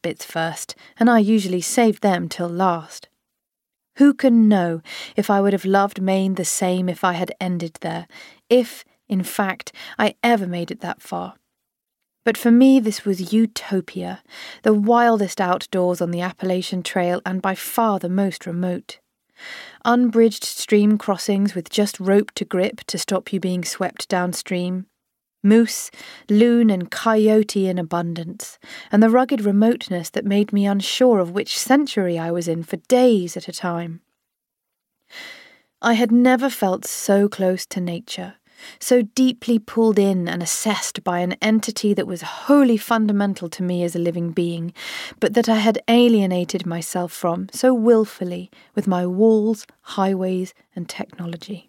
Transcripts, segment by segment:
bits first, and I usually saved them till last. Who can know if I would have loved Maine the same if I had ended there, if, in fact, I ever made it that far. But for me this was utopia, the wildest outdoors on the Appalachian Trail and by far the most remote. Unbridged stream crossings with just rope to grip to stop you being swept downstream. Moose, loon and coyote in abundance, and the rugged remoteness that made me unsure of which century I was in for days at a time. I had never felt so close to nature, so deeply pulled in and assessed by an entity that was wholly fundamental to me as a living being, but that I had alienated myself from so willfully with my walls, highways, and technology.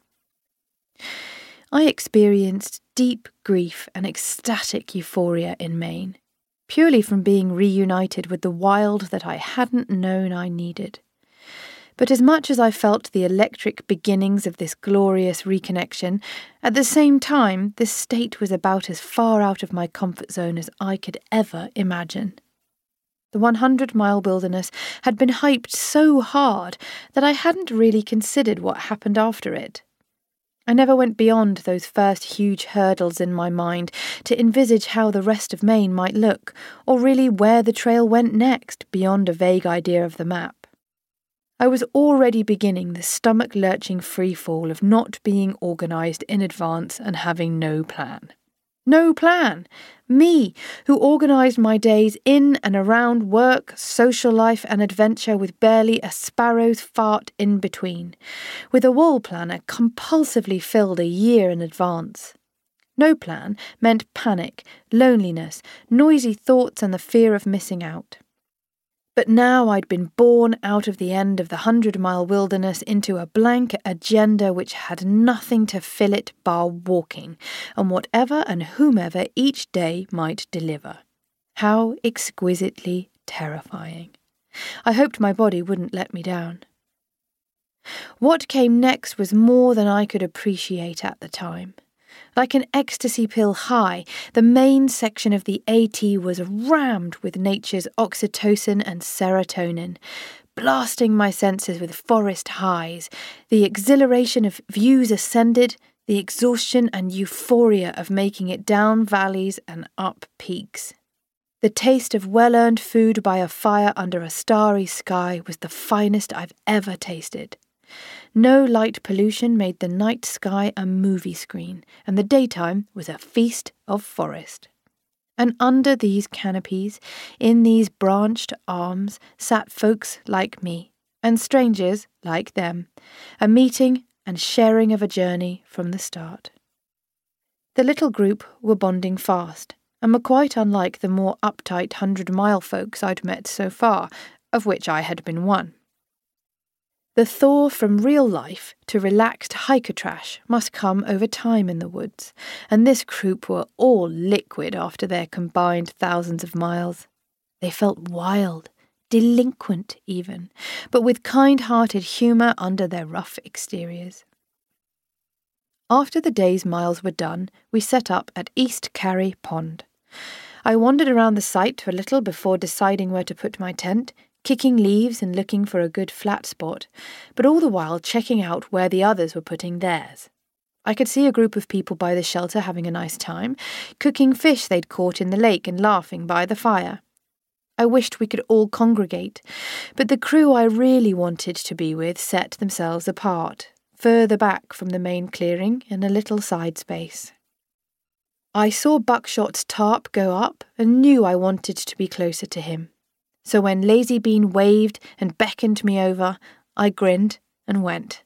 I experienced deep grief and ecstatic euphoria in Maine, purely from being reunited with the wild that I hadn't known I needed. But as much as I felt the electric beginnings of this glorious reconnection, at the same time this state was about as far out of my comfort zone as I could ever imagine. The 100-mile wilderness had been hyped so hard that I hadn't really considered what happened after it. I never went beyond those first huge hurdles in my mind to envisage how the rest of Maine might look, or really where the trail went next beyond a vague idea of the map. I was already beginning the stomach-lurching freefall of not being organised in advance and having no plan. No plan! Me, who organised my days in and around work, social life and adventure with barely a sparrow's fart in between, with a wall planner compulsively filled a year in advance. No plan meant panic, loneliness, noisy thoughts and the fear of missing out. But now I'd been born out of the end of the 100-mile wilderness into a blank agenda which had nothing to fill it bar walking, and whatever and whomever each day might deliver. How exquisitely terrifying. I hoped my body wouldn't let me down. What came next was more than I could appreciate at the time. Like an ecstasy pill high, the main section of the AT was rammed with nature's oxytocin and serotonin, blasting my senses with forest highs, the exhilaration of views ascended, the exhaustion and euphoria of making it down valleys and up peaks. The taste of well-earned food by a fire under a starry sky was the finest I've ever tasted. No light pollution made the night sky a movie screen, and the daytime was a feast of forest. And under these canopies, in these branched arms, sat folks like me, and strangers like them, a meeting and sharing of a journey from the start. The little group were bonding fast, and were quite unlike the more uptight 100-mile folks I'd met so far, of which I had been one. The thaw from real life to relaxed hiker trash must come over time in the woods, and this group were all liquid after their combined thousands of miles. They felt wild, delinquent even, but with kind-hearted humour under their rough exteriors. After the day's miles were done, we set up at East Carry Pond. I wandered around the site a little before deciding where to put my tent, kicking leaves and looking for a good flat spot, but all the while checking out where the others were putting theirs. I could see a group of people by the shelter having a nice time, cooking fish they'd caught in the lake and laughing by the fire. I wished we could all congregate, but the crew I really wanted to be with set themselves apart, further back from the main clearing in a little side space. I saw Buckshot's tarp go up and knew I wanted to be closer to him. So when Lazy Bean waved and beckoned me over, I grinned and went.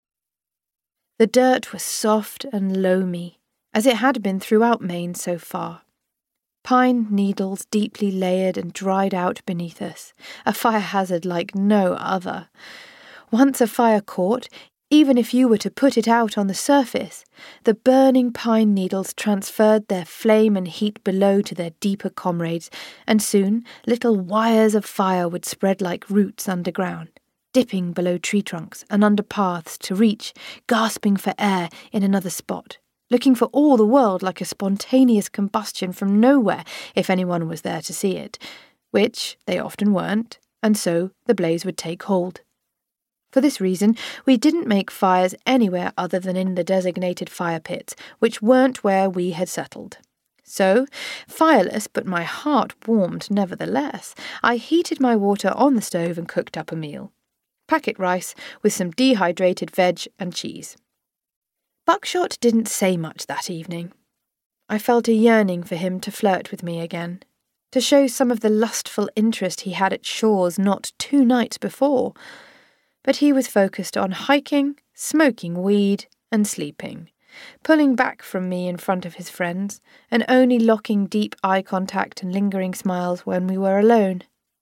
The dirt was soft and loamy, as it had been throughout Maine so far. Pine needles deeply layered and dried out beneath us, a fire hazard like no other. Once a fire caught, even if you were to put it out on the surface, the burning pine needles transferred their flame and heat below to their deeper comrades, and soon little wires of fire would spread like roots underground, dipping below tree trunks and under paths to reach, gasping for air in another spot, looking for all the world like a spontaneous combustion from nowhere if anyone was there to see it, which they often weren't, and so the blaze would take hold. For this reason, we didn't make fires anywhere other than in the designated fire pits, which weren't where we had settled. So, fireless, but my heart warmed nevertheless, I heated my water on the stove and cooked up a meal. Packet rice with some dehydrated veg and cheese. Buckshot didn't say much that evening. I felt a yearning for him to flirt with me again, to show some of the lustful interest he had at Shaw's not 2 nights before. But he was focused on hiking, smoking weed, and sleeping, pulling back from me in front of his friends, and only locking deep eye contact and lingering smiles when we were alone.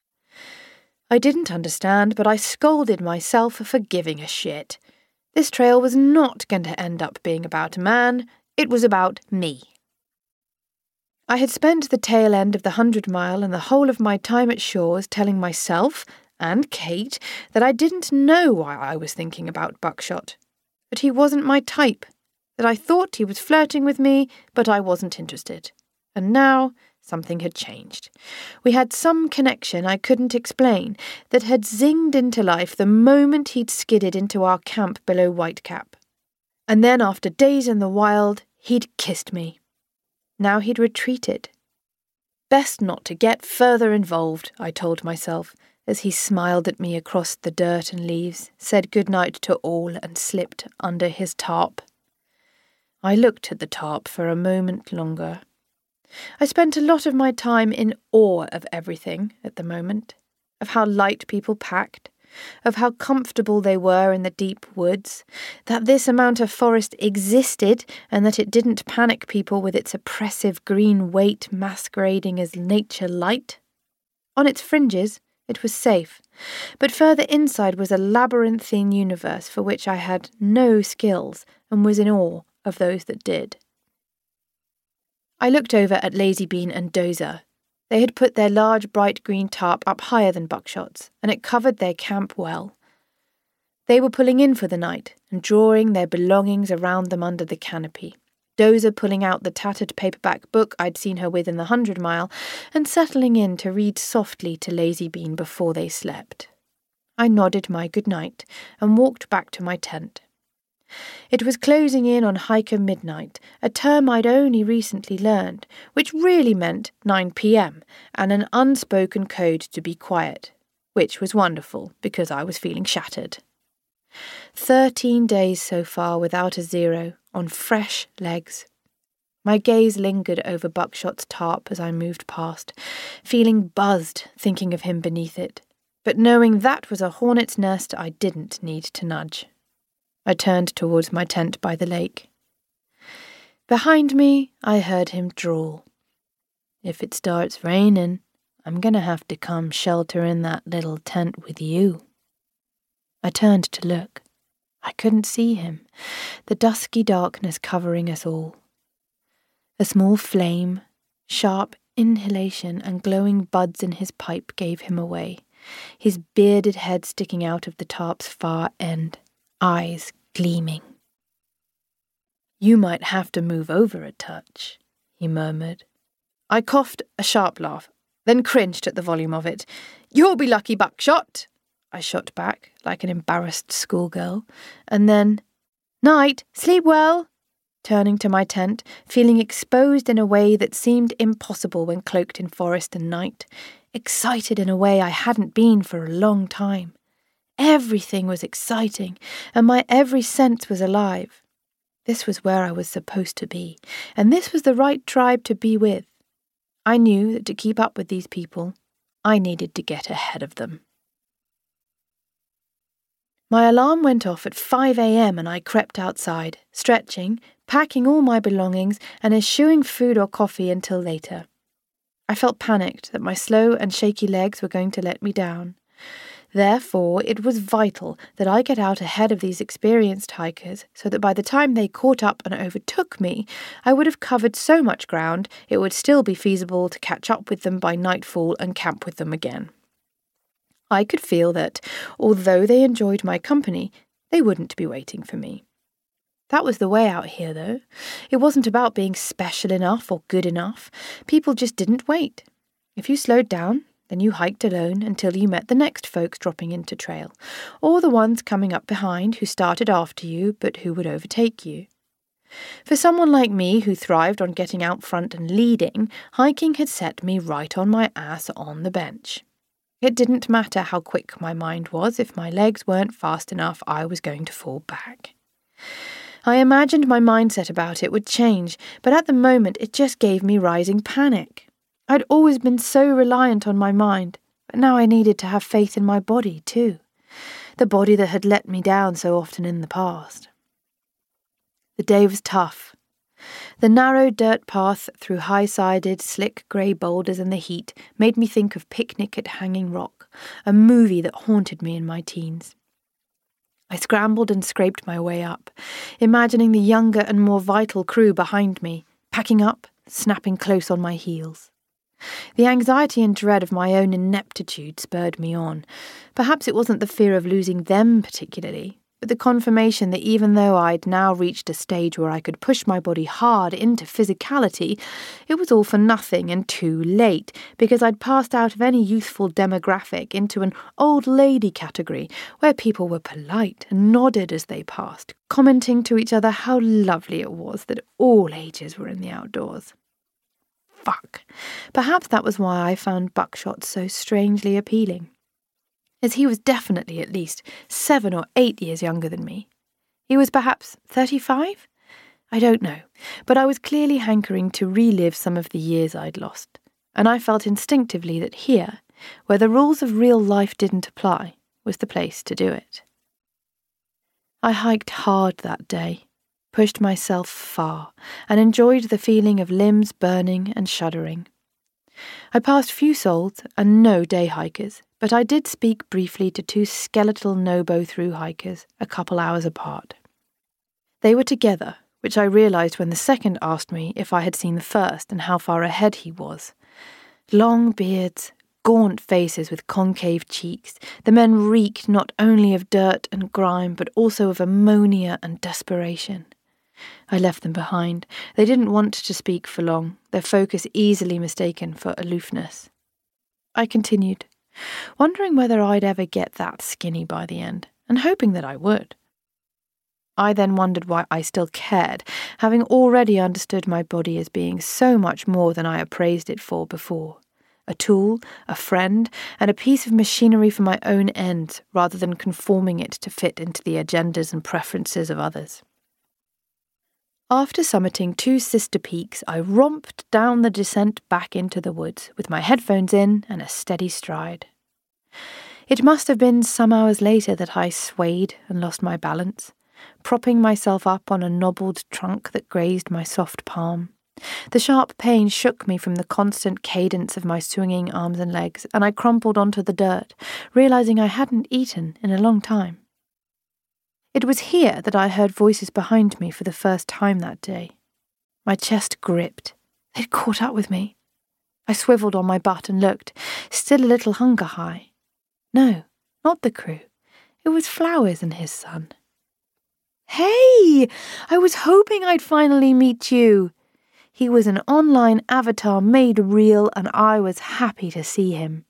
I didn't understand, but I scolded myself for giving a shit. This trail was not going to end up being about a man, it was about me. I had spent the tail end of the 100-mile and the whole of my time at Shaw's telling myself and Kate that I didn't know why I was thinking about Buckshot, that he wasn't my type, that I thought he was flirting with me, but I wasn't interested. And now something had changed. We had some connection I couldn't explain that had zinged into life the moment he'd skidded into our camp below Whitecap. And then after days in the wild, he'd kissed me. Now he'd retreated. Best not to get further involved, I told myself, as he smiled at me across the dirt and leaves, said goodnight to all and slipped under his tarp. I looked at the tarp for a moment longer. I spent a lot of my time in awe of everything at the moment, of how light people packed, of how comfortable they were in the deep woods, that this amount of forest existed and that it didn't panic people with its oppressive green weight masquerading as nature light. On its fringes, it was safe, but further inside was a labyrinthine universe for which I had no skills and was in awe of those that did. I looked over at Lazybean and Dozer. They had put their large bright green tarp up higher than Buckshot's, and it covered their camp well. They were pulling in for the night and drawing their belongings around them under the canopy. Dozer pulling out the tattered paperback book I'd seen her with in the 100-mile and settling in to read softly to Lazybean before they slept. I nodded my good night and walked back to my tent. It was closing in on hiker midnight, a term I'd only recently learned, which really meant 9 p.m. and an unspoken code to be quiet, which was wonderful because I was feeling shattered. 13 days so far without a zero, on fresh legs. My gaze lingered over Buckshot's tarp as I moved past, feeling buzzed thinking of him beneath it, but knowing that was a hornet's nest I didn't need to nudge. I turned towards my tent by the lake. Behind me, I heard him drawl. If it starts raining, I'm going to have to come shelter in that little tent with you. I turned to look. I couldn't see him, the dusky darkness covering us all. A small flame, sharp inhalation and glowing buds in his pipe gave him away, his bearded head sticking out of the tarp's far end, eyes gleaming. You might have to move over a touch, he murmured. I coughed a sharp laugh, then cringed at the volume of it. You'll be lucky, Buckshot, I shot back, like an embarrassed schoolgirl, and then, Night, sleep well, turning to my tent, feeling exposed in a way that seemed impossible when cloaked in forest and night, excited in a way I hadn't been for a long time. Everything was exciting, and my every sense was alive. This was where I was supposed to be, and this was the right tribe to be with. I knew that to keep up with these people, I needed to get ahead of them. My alarm went off at 5 a.m. and I crept outside, stretching, packing all my belongings and eschewing food or coffee until later. I felt panicked that my slow and shaky legs were going to let me down. Therefore, it was vital that I get out ahead of these experienced hikers so that by the time they caught up and overtook me, I would have covered so much ground it would still be feasible to catch up with them by nightfall and camp with them again. I could feel that, although they enjoyed my company, they wouldn't be waiting for me. That was the way out here, though. It wasn't about being special enough or good enough. People just didn't wait. If you slowed down, Then you hiked alone until you met the next folks dropping into trail, or the ones coming up behind who started after you but who would overtake you. For someone like me who thrived on getting out front and leading, hiking had set me right on my ass on the bench. It didn't matter how quick my mind was, if my legs weren't fast enough, I was going to fall back. I imagined my mindset about it would change, but at the moment it just gave me rising panic. I'd always been so reliant on my mind, but now I needed to have faith in my body too. The body that had let me down so often in the past. The day was tough. The narrow dirt path through high-sided, slick grey boulders in the heat made me think of Picnic at Hanging Rock, a movie that haunted me in my teens. I scrambled and scraped my way up, imagining the younger and more vital crew behind me, packing up, snapping close on my heels. The anxiety and dread of my own ineptitude spurred me on. Perhaps it wasn't the fear of losing them particularly, but the confirmation that even though I'd now reached a stage where I could push my body hard into physicality, it was all for nothing and too late, because I'd passed out of any youthful demographic into an old lady category where people were polite and nodded as they passed, commenting to each other how lovely it was that all ages were in the outdoors. Fuck. Perhaps that was why I found Buckshot so strangely appealing, as he was definitely at least 7 or 8 years younger than me. He was perhaps 35? I don't know, but I was clearly hankering to relive some of the years I'd lost, and I felt instinctively that here, where the rules of real life didn't apply, was the place to do it. I hiked hard that day, pushed myself far, and enjoyed the feeling of limbs burning and shuddering. I passed few souls and no day hikers, but I did speak briefly to 2 skeletal no-bow through hikers a couple hours apart. They were together, which I realised when the second asked me if I had seen the first and how far ahead he was. Long beards, gaunt faces with concave cheeks, the men reeked not only of dirt and grime but also of ammonia and desperation. I left them behind. They didn't want to speak for long, their focus easily mistaken for aloofness. I continued, wondering whether I'd ever get that skinny by the end, and hoping that I would. I then wondered why I still cared, having already understood my body as being so much more than I appraised it for before. A tool, a friend, and a piece of machinery for my own ends, rather than conforming it to fit into the agendas and preferences of others. After summiting 2 sister peaks, I romped down the descent back into the woods, with my headphones in and a steady stride. It must have been some hours later that I swayed and lost my balance, propping myself up on a knobbled trunk that grazed my soft palm. The sharp pain shook me from the constant cadence of my swinging arms and legs, and I crumpled onto the dirt, realizing I hadn't eaten in a long time. It was here that I heard voices behind me for the first time that day. My chest gripped. They'd caught up with me. I swiveled on my butt and looked, still a little hunger high. No, not the crew. It was Flowers and his son. Hey! I was hoping I'd finally meet you. He was an online avatar made real, and I was happy to see him.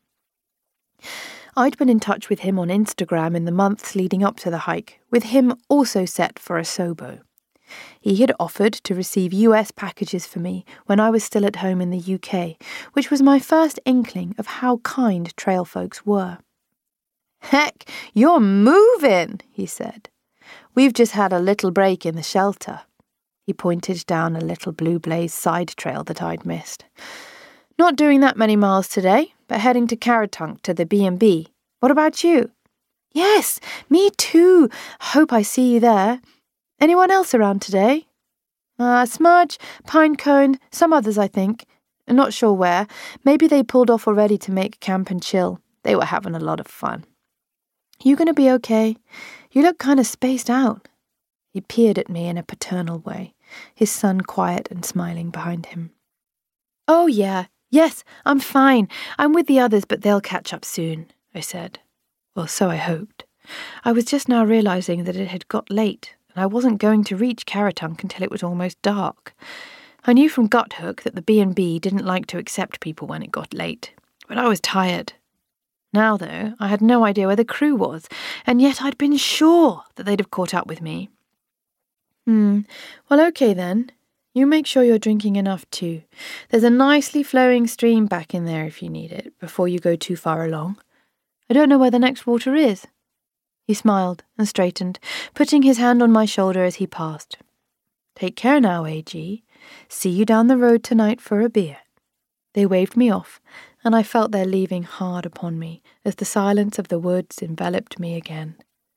I'd been in touch with him on Instagram in the months leading up to the hike, with him also set for a Sobo. He had offered to receive US packages for me when I was still at home in the UK, which was my first inkling of how kind trail folks were. "Heck, you're moving," he said. "We've just had a little break in the shelter." He pointed down a little Blue Blaze side trail that I'd missed. "Not doing that many miles today, but heading to Caratunk to the B&B. What about you?" "Yes, me too. Hope I see you there. Anyone else around today?" Smudge, Pinecone, some others I think. Not sure where. Maybe they pulled off already to make camp and chill. They were having a lot of fun." "You gonna be okay? You look kind of spaced out." He peered at me in a paternal way, his son quiet and smiling behind him. "Oh yeah, yes, I'm fine. I'm with the others, but they'll catch up soon," I said. Well, so I hoped. I was just now realising that it had got late, and I wasn't going to reach Caratunk until it was almost dark. I knew from Guthook that the B&B didn't like to accept people when it got late. But I was tired. Now, though, I had no idea where the crew was, and yet I'd been sure that they'd have caught up with me. Well, okay then. You make sure you're drinking enough too. There's a nicely flowing stream back in there if you need it, before you go too far along. I don't know where the next water is. He smiled and straightened, putting his hand on my shoulder as he passed. Take care now, A.G. See you down the road tonight for a beer. They waved me off, and I felt their leaving hard upon me as the silence of the woods enveloped me again.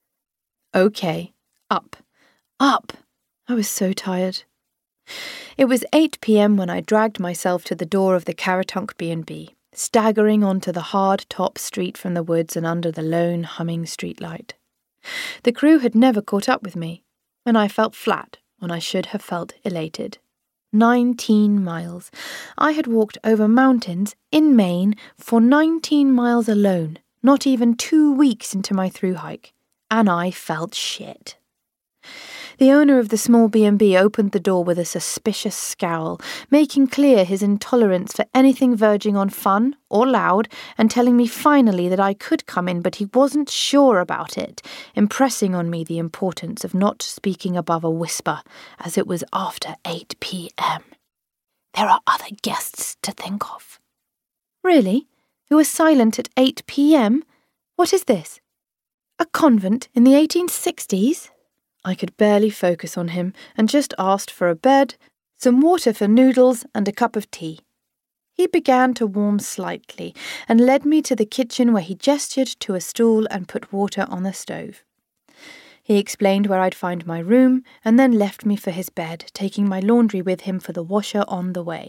Okay, up, up! I was so tired. It was 8 p.m. when I dragged myself to the door of the Caratunk B&B, staggering onto the hard top street from the woods and under the lone humming streetlight. The crew had never caught up with me, and I felt flat when I should have felt elated. 19 miles. I had walked over mountains in Maine for 19 miles alone, not even 2 weeks into my through hike, and I felt shit. The owner of the small B&B opened the door with a suspicious scowl, making clear his intolerance for anything verging on fun or loud, and telling me finally that I could come in, but he wasn't sure about it, impressing on me the importance of not speaking above a whisper, as it was after 8 p.m. There are other guests to think of. Really? Who are silent at 8 p.m? What is this? A convent in the 1860s? I could barely focus on him and just asked for a bed, some water for noodles, and a cup of tea. He began to warm slightly and led me to the kitchen where he gestured to a stool and put water on the stove. He explained where I'd find my room and then left me for his bed, taking my laundry with him for the washer on the way.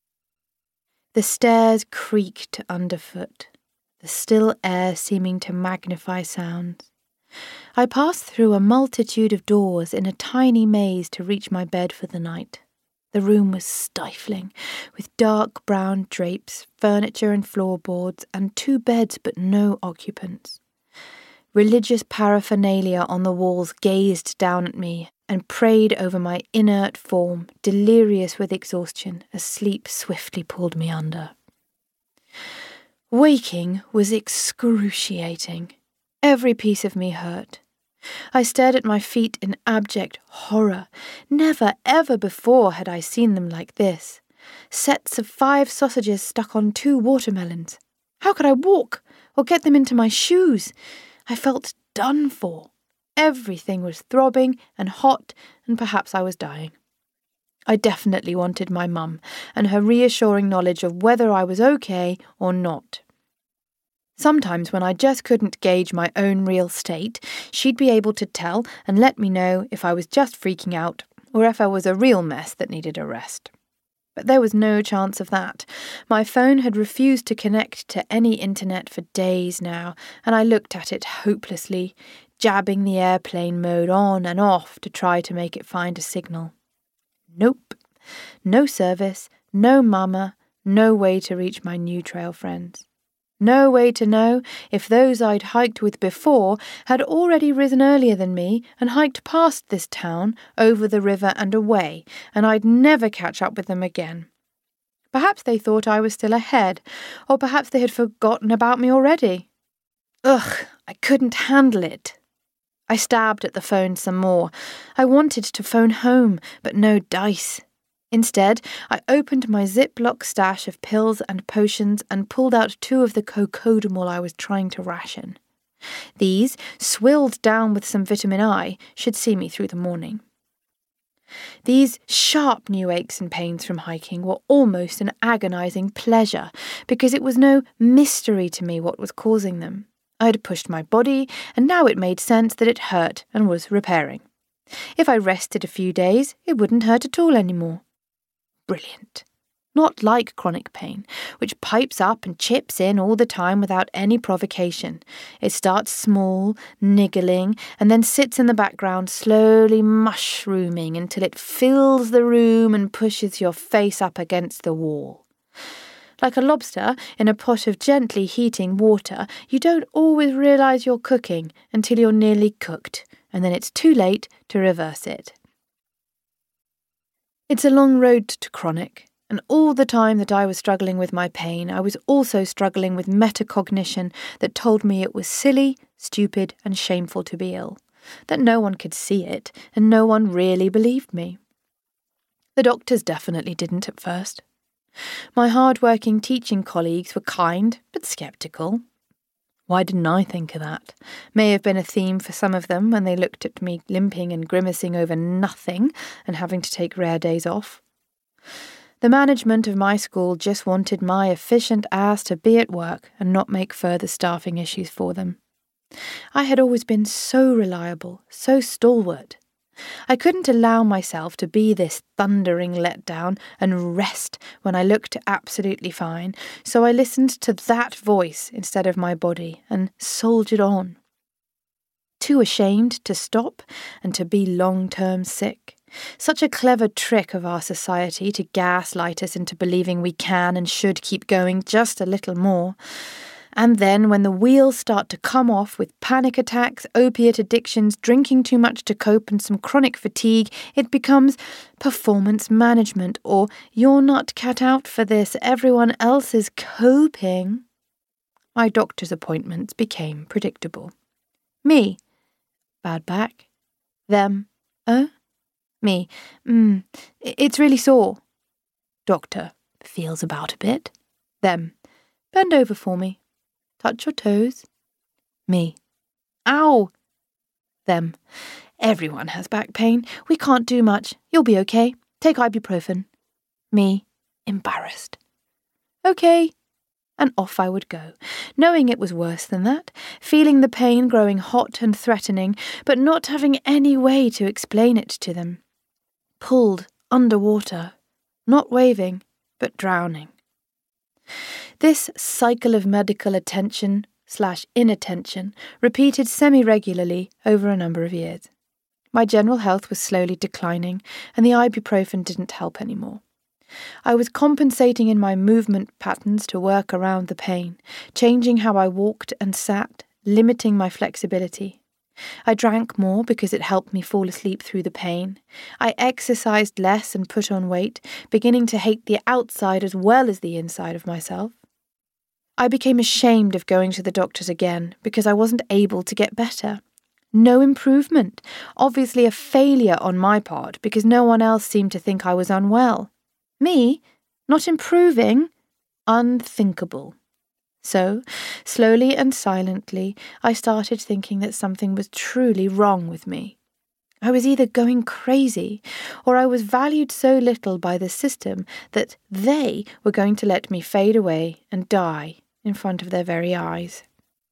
The stairs creaked underfoot, the still air seeming to magnify sounds. I passed through a multitude of doors in a tiny maze to reach my bed for the night. The room was stifling, with dark brown drapes, furniture and floorboards, and 2 beds but no occupants. Religious paraphernalia on the walls gazed down at me and prayed over my inert form, delirious with exhaustion, as sleep swiftly pulled me under. Waking was excruciating. Every piece of me hurt. I stared at my feet in abject horror. Never, ever before had I seen them like this. Sets of 5 sausages stuck on 2 watermelons. How could I walk or get them into my shoes? I felt done for. Everything was throbbing and hot, and perhaps I was dying. I definitely wanted my mum and her reassuring knowledge of whether I was okay or not. Sometimes when I just couldn't gauge my own real state, she'd be able to tell and let me know if I was just freaking out or if I was a real mess that needed a rest. But there was no chance of that. My phone had refused to connect to any internet for days now, and I looked at it hopelessly, jabbing the airplane mode on and off to try to make it find a signal. Nope. No service, no mama, no way to reach my new trail friends. No way to know if those I'd hiked with before had already risen earlier than me and hiked past this town, over the river and away, and I'd never catch up with them again. Perhaps they thought I was still ahead, or perhaps they had forgotten about me already. Ugh, I couldn't handle it. I stabbed at the phone some more. I wanted to phone home, but no dice. Instead, I opened my Ziploc stash of pills and potions and pulled out 2 of the cocodamol I was trying to ration. These, swilled down with some vitamin I, should see me through the morning. These sharp new aches and pains from hiking were almost an agonizing pleasure, because it was no mystery to me what was causing them. I had pushed my body, and now it made sense that it hurt and was repairing. If I rested a few days, it wouldn't hurt at all anymore. Brilliant. Not like chronic pain, which pipes up and chips in all the time without any provocation. It starts small, niggling, and then sits in the background, slowly mushrooming until it fills the room and pushes your face up against the wall. Like a lobster in a pot of gently heating water, you don't always realise you're cooking until you're nearly cooked, and then it's too late to reverse it. It's a long road to chronic, And all the time that I was struggling with my pain, I was also struggling with metacognition that told me it was silly, stupid, and shameful to be ill, that no one could see it, and no one really believed me. The doctors definitely didn't at first. My hard-working teaching colleagues were kind, but sceptical. Why didn't I think of that? May have been a theme for some of them when they looked at me limping and grimacing over nothing and having to take rare days off. The management of my school just wanted my efficient ass to be at work and not make further staffing issues for them. I had always been so reliable, so stalwart. I couldn't allow myself to be this thundering letdown and rest when I looked absolutely fine, so I listened to that voice instead of my body and soldiered on. Too ashamed to stop and to be long-term sick. Such a clever trick of our society to gaslight us into believing we can and should keep going just a little more. And then when the wheels start to come off with panic attacks, opiate addictions, drinking too much to cope and some chronic fatigue, it becomes performance management or you're not cut out for this, everyone else is coping. My doctor's appointments became predictable. Me, bad back. Them, me, it's really sore. Doctor, feels about a bit. Them, bend over for me. Touch your toes. Me, ow. Them, everyone has back pain. We can't do much. You'll be okay. Take ibuprofen. Me, embarrassed. Okay. And off I would go, knowing it was worse than that, feeling the pain growing hot and threatening, but not having any way to explain it to them. Pulled underwater, not waving, but drowning. This cycle of medical attention/inattention repeated semi-regularly over a number of years. My general health was slowly declining, and the ibuprofen didn't help anymore. I was compensating in my movement patterns to work around the pain, changing how I walked and sat, limiting my flexibility. I drank more because it helped me fall asleep through the pain. I exercised less and put on weight, beginning to hate the outside as well as the inside of myself. I became ashamed of going to the doctors again because I wasn't able to get better. No improvement, obviously a failure on my part because no one else seemed to think I was unwell. Me, not improving, unthinkable. So, slowly and silently, I started thinking that something was truly wrong with me. I was either going crazy, or I was valued so little by the system that they were going to let me fade away and die in front of their very eyes.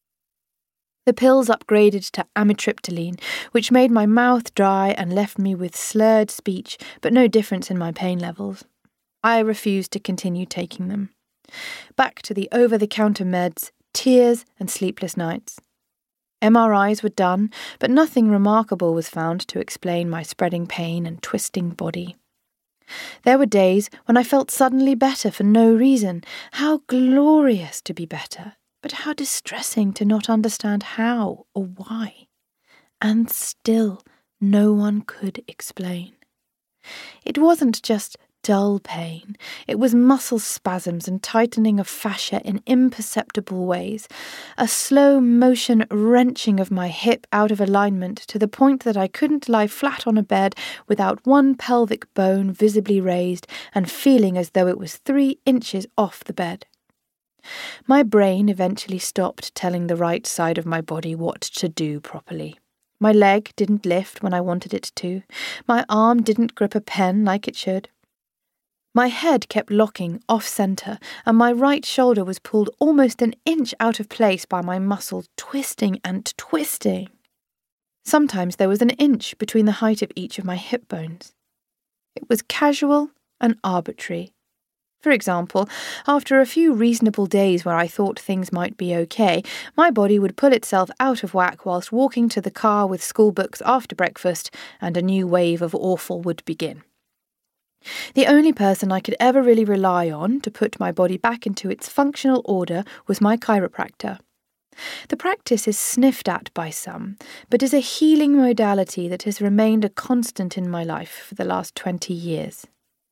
The pills upgraded to amitriptyline, which made my mouth dry and left me with slurred speech, but no difference in my pain levels. I refused to continue taking them. Back to the over-the-counter meds, tears and sleepless nights. MRIs were done, but nothing remarkable was found to explain my spreading pain and twisting body. There were days when I felt suddenly better for no reason. How glorious to be better, but how distressing to not understand how or why. And still, no one could explain. It wasn't just dull pain. It was muscle spasms and tightening of fascia in imperceptible ways, a slow motion wrenching of my hip out of alignment to the point that I couldn't lie flat on a bed without one pelvic bone visibly raised and feeling as though it was 3 inches off the bed. My brain eventually stopped telling the right side of my body what to do properly. My leg didn't lift when I wanted it to. My arm didn't grip a pen like it should. My head kept locking off-centre, and my right shoulder was pulled almost an inch out of place by my muscle twisting and twisting. Sometimes there was an inch between the height of each of my hip bones. It was casual and arbitrary. For example, after a few reasonable days where I thought things might be okay, my body would pull itself out of whack whilst walking to the car with school books after breakfast, and a new wave of awful would begin. The only person I could ever really rely on to put my body back into its functional order was my chiropractor. The practice is sniffed at by some, but is a healing modality that has remained a constant in my life for the last 20 years.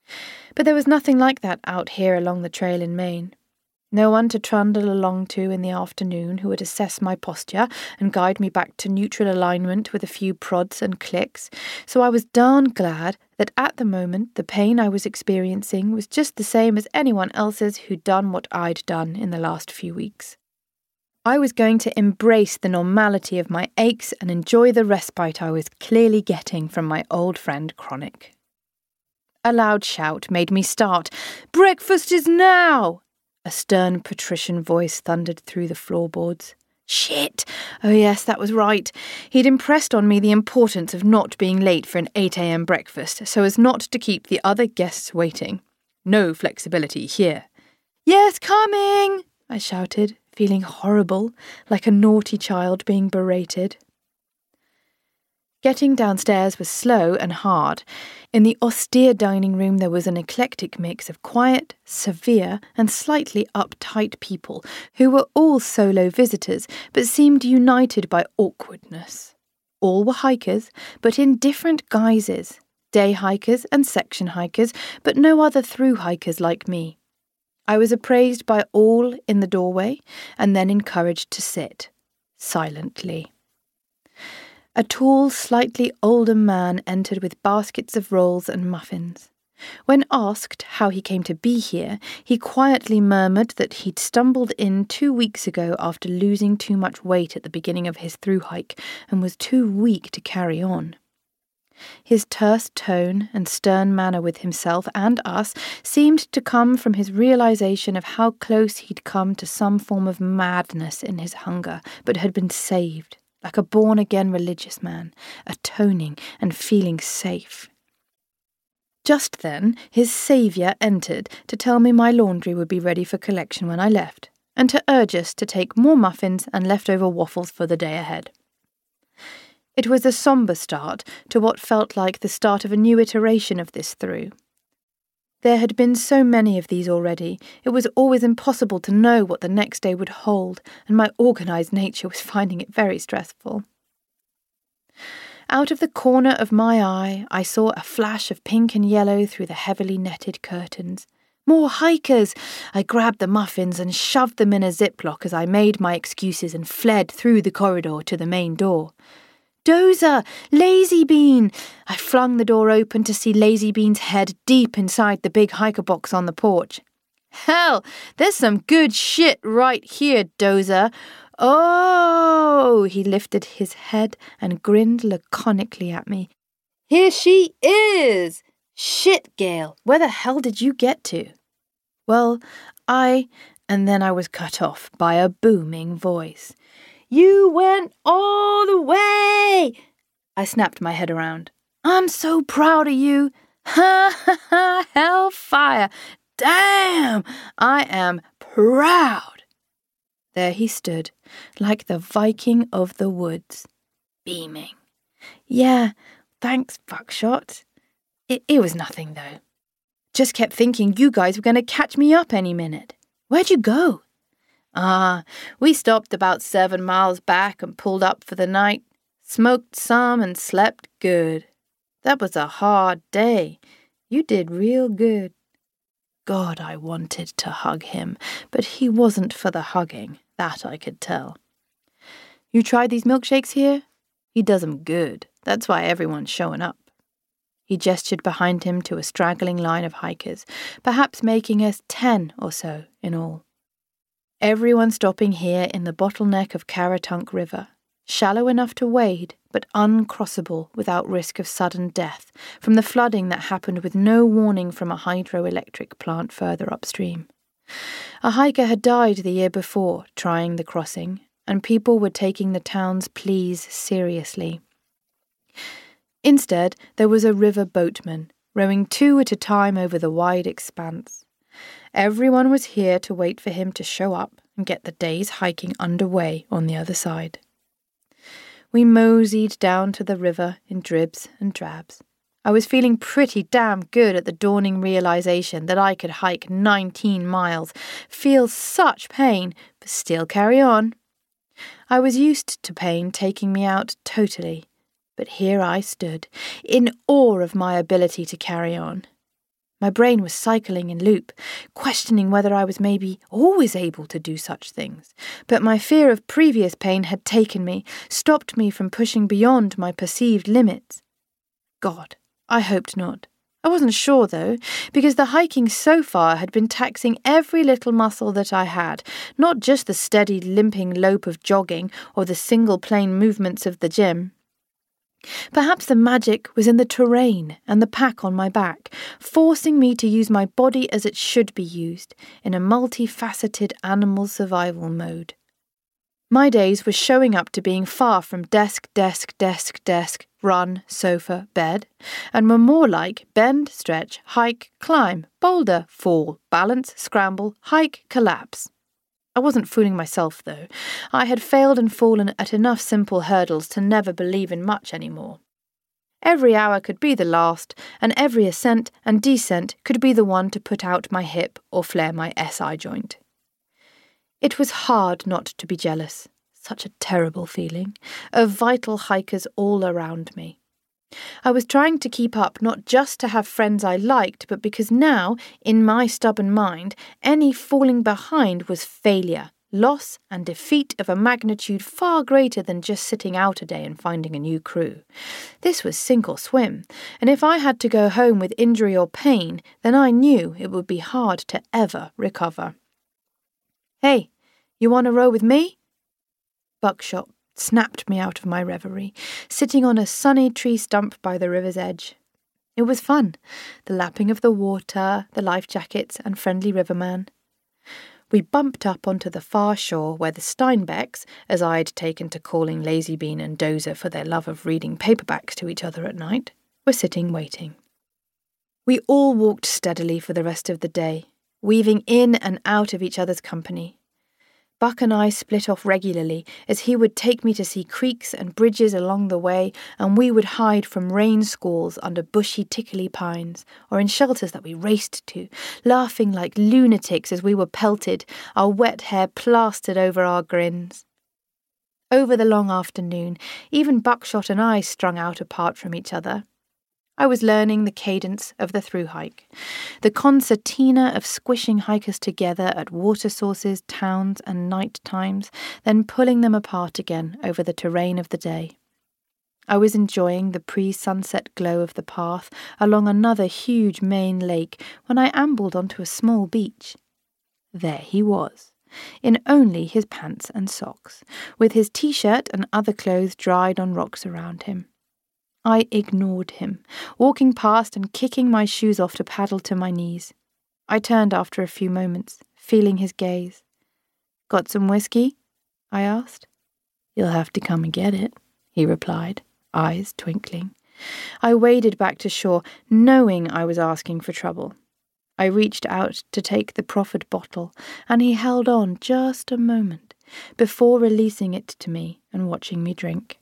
But there was nothing like that out here along the trail in Maine. No one to trundle along to in the afternoon who would assess my posture and guide me back to neutral alignment with a few prods and clicks, so I was darn glad that at the moment the pain I was experiencing was just the same as anyone else's who'd done what I'd done in the last few weeks. I was going to embrace the normality of my aches and enjoy the respite I was clearly getting from my old friend Chronic. A loud shout made me start. "Breakfast is now!" A stern patrician voice thundered through the floorboards. Shit! Oh yes, that was right. He'd impressed on me the importance of not being late for an 8 a.m. breakfast, so as not to keep the other guests waiting. No flexibility here. "Yes, coming!" I shouted, feeling horrible, like a naughty child being berated. Getting downstairs was slow and hard. In the austere dining room there was an eclectic mix of quiet, severe, and slightly uptight people who were all solo visitors but seemed united by awkwardness. All were hikers, but in different guises. Day hikers and section hikers, but no other through hikers like me. I was appraised by all in the doorway and then encouraged to sit, silently. A tall, slightly older man entered with baskets of rolls and muffins. When asked how he came to be here, he quietly murmured that he'd stumbled in 2 weeks ago after losing too much weight at the beginning of his through hike and was too weak to carry on. His terse tone and stern manner with himself and us seemed to come from his realization of how close he'd come to some form of madness in his hunger, but had been saved. Like a born-again religious man, atoning and feeling safe. Just then, his saviour entered to tell me my laundry would be ready for collection when I left, and to urge us to take more muffins and leftover waffles for the day ahead. It was a sombre start to what felt like the start of a new iteration of this through. There had been so many of these already, it was always impossible to know what the next day would hold, and my organised nature was finding it very stressful. Out of the corner of my eye, I saw a flash of pink and yellow through the heavily netted curtains. More hikers! I grabbed the muffins and shoved them in a ziplock as I made my excuses and fled through the corridor to the main door. "Dozer! Lazy Bean!" I flung the door open to see Lazy Bean's head deep inside the big hiker box on the porch. "Hell, there's some good shit right here, Dozer. Oh!" He lifted his head and grinned laconically at me. "Here she is! Shit, Gail, where the hell did you get to?" Well, and then I was cut off by a booming voice. "You went all the way!" I snapped my head around. "I'm so proud of you! Ha ha ha! Hellfire! Damn! I am proud!" There he stood, like the Viking of the woods, beaming. "Yeah, thanks, Buckshot. It was nothing, though. Just kept thinking you guys were going to catch me up any minute. Where'd you go?" We stopped about 7 miles back and pulled up for the night. Smoked some and slept good. That was a hard day. You did real good." God, I wanted to hug him, but he wasn't for the hugging, that I could tell. "You tried these milkshakes here? He does 'em good. That's why everyone's showing up." He gestured behind him to a straggling line of hikers, perhaps making us 10 or so in all. Everyone stopping here in the bottleneck of Caratunk River, shallow enough to wade, but uncrossable without risk of sudden death from the flooding that happened with no warning from a hydroelectric plant further upstream. A hiker had died the year before trying the crossing, and people were taking the town's pleas seriously. Instead, there was a river boatman, rowing 2 at a time over the wide expanse. Everyone was here to wait for him to show up and get the day's hiking underway on the other side. We moseyed down to the river in dribs and drabs. I was feeling pretty damn good at the dawning realization that I could hike 19 miles, feel such pain, but still carry on. I was used to pain taking me out totally, but here I stood, in awe of my ability to carry on. My brain was cycling in loop, questioning whether I was maybe always able to do such things. But my fear of previous pain had taken me, stopped me from pushing beyond my perceived limits. God, I hoped not. I wasn't sure, though, because the hiking so far had been taxing every little muscle that I had, not just the steady limping lope of jogging or the single plane movements of the gym. Perhaps the magic was in the terrain and the pack on my back, forcing me to use my body as it should be used, in a multifaceted animal survival mode. My days were showing up to being far from desk, run, sofa, bed, and were more like bend, stretch, hike, climb, boulder, fall, balance, scramble, hike, collapse. I wasn't fooling myself, though. I had failed and fallen at enough simple hurdles to never believe in much anymore. Every hour could be the last, and every ascent and descent could be the one to put out my hip or flare my SI joint. It was hard not to be jealous, such a terrible feeling, of vital hikers all around me. I was trying to keep up not just to have friends I liked, but because now, in my stubborn mind, any falling behind was failure, loss and defeat of a magnitude far greater than just sitting out a day and finding a new crew. This was sink or swim, and if I had to go home with injury or pain, then I knew it would be hard to ever recover. "Hey, you want to row with me?" Buckshot snapped me out of my reverie, sitting on a sunny tree stump by the river's edge. It was fun, the lapping of the water, the life jackets, and friendly riverman. We bumped up onto the far shore where the Steinbecks, as I'd taken to calling Lazybean and Dozer for their love of reading paperbacks to each other at night, were sitting waiting. We all walked steadily for the rest of the day, weaving in and out of each other's company. Buck and I split off regularly, as he would take me to see creeks and bridges along the way, and we would hide from rain squalls under bushy tickly pines, or in shelters that we raced to, laughing like lunatics as we were pelted, our wet hair plastered over our grins. Over the long afternoon, even Buckshot and I strung out apart from each other. I was learning the cadence of the through hike, the concertina of squishing hikers together at water sources, towns, and night times, then pulling them apart again over the terrain of the day. I was enjoying the pre-sunset glow of the path along another huge main lake when I ambled onto a small beach. There he was, in only his pants and socks, with his t-shirt and other clothes dried on rocks around him. I ignored him, walking past and kicking my shoes off to paddle to my knees. I turned after a few moments, feeling his gaze. "Got some whiskey?" I asked. "You'll have to come and get it," he replied, eyes twinkling. I waded back to shore, knowing I was asking for trouble. I reached out to take the proffered bottle, and he held on just a moment, before releasing it to me and watching me drink.